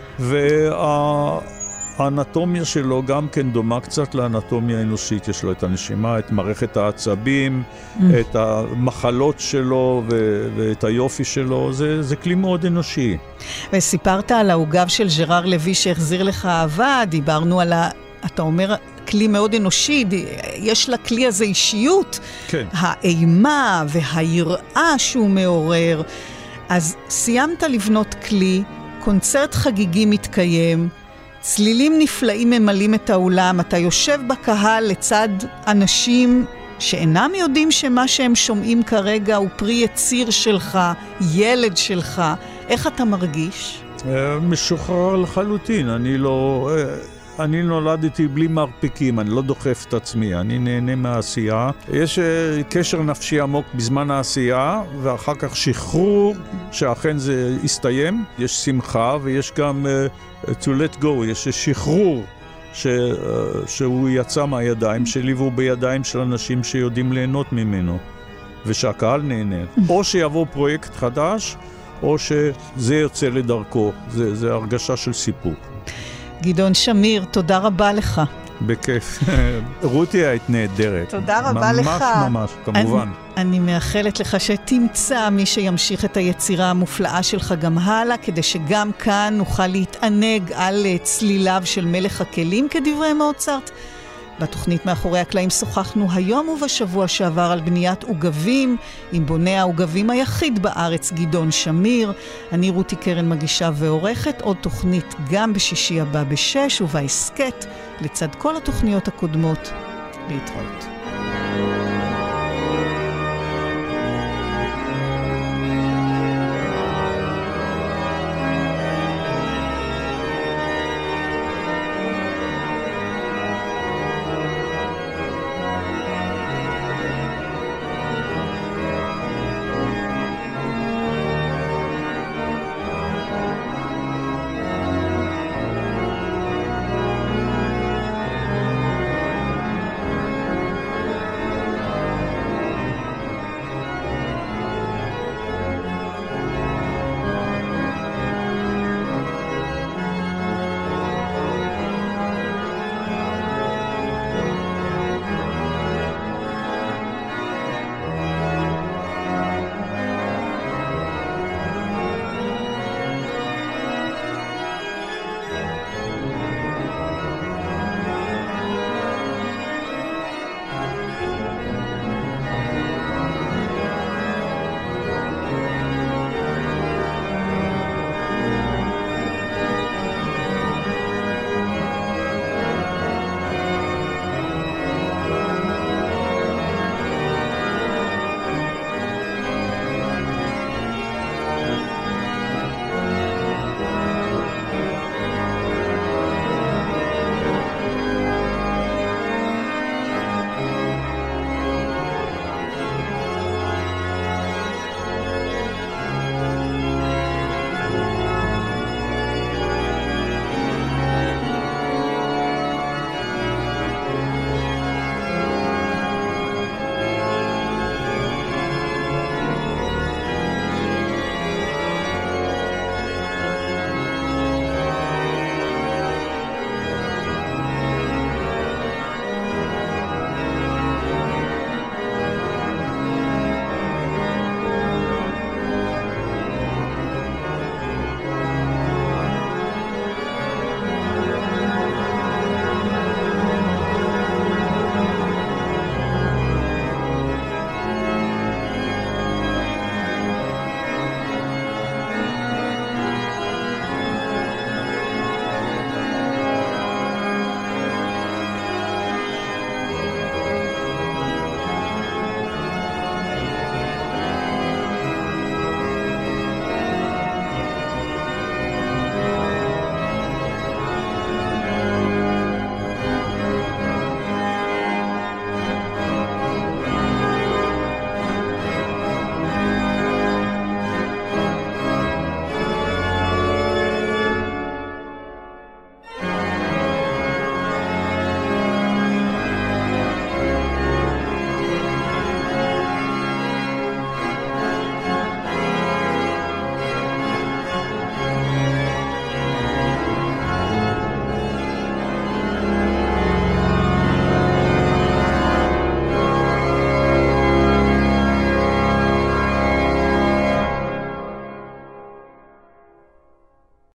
וה... האנטומיה שלו גם כן דומה קצת לאנטומיה האנושית. יש לו את הנשימה, את מערכת העצבים, mm. את המחלות שלו ו- ואת היופי שלו. זה, זה כלי מאוד אנושי. וסיפרת על העוגב של ג'רר לוי שהחזיר לך אהבה, דיברנו על ה... אתה אומר, כלי מאוד אנושי, יש לכלי הזה אישיות. כן. האימה והיראה שהוא מעורר. אז סיימת לבנות כלי, קונצרט חגיגי מתקיים, צלילים נפלאים ממלאים את האולם, אתה יושב בקהל לצד אנשים שאינם יודעים שמה שהם שומעים כרגע הוא פרי יציר שלך, ילד שלך. איך אתה מרגיש? משוחרר לחלוטין. אני לא... אני נולדתי בלי מרפקים, אני לא דוחף את עצמי, אני נהנה מהעשייה. יש קשר נפשי עמוק בזמן העשייה, ואחר כך שחרור, שאכן זה הסתיים. יש שמחה ויש גם uh, to let go, יש שחרור ש, uh, שהוא יצא מהידיים שלי, והוא בידיים של אנשים שיודעים ליהנות ממנו, ושהקהל נהנה. או שיבוא פרויקט חדש, או שזה יוצא לדרכו. זה, זה הרגשה של סיפוק. גדעון שמיר, תודה רבה לך. בכיף. רותי היית נהדרת. תודה רבה ממש, לך. ממש, ממש, כמובן. אני, אני מאחלת לך שתמצא מי שימשיך את היצירה המופלאה שלך גם הלאה, כדי שגם כאן נוכל להתענג על צליליו של מלך הכלים, כדברי מוצרט. בתוכנית מאחורי הקלעים שוחחנו היום ובשבוע שעבר על בניית עוגבים, עם בונה העוגבים היחיד בארץ, גדעון שמיר. אני רותי קרן מגישה ועורכת, עוד תוכנית גם בשישי הבא בשש, ובהסקט, לצד כל התוכניות הקודמות, להתראות.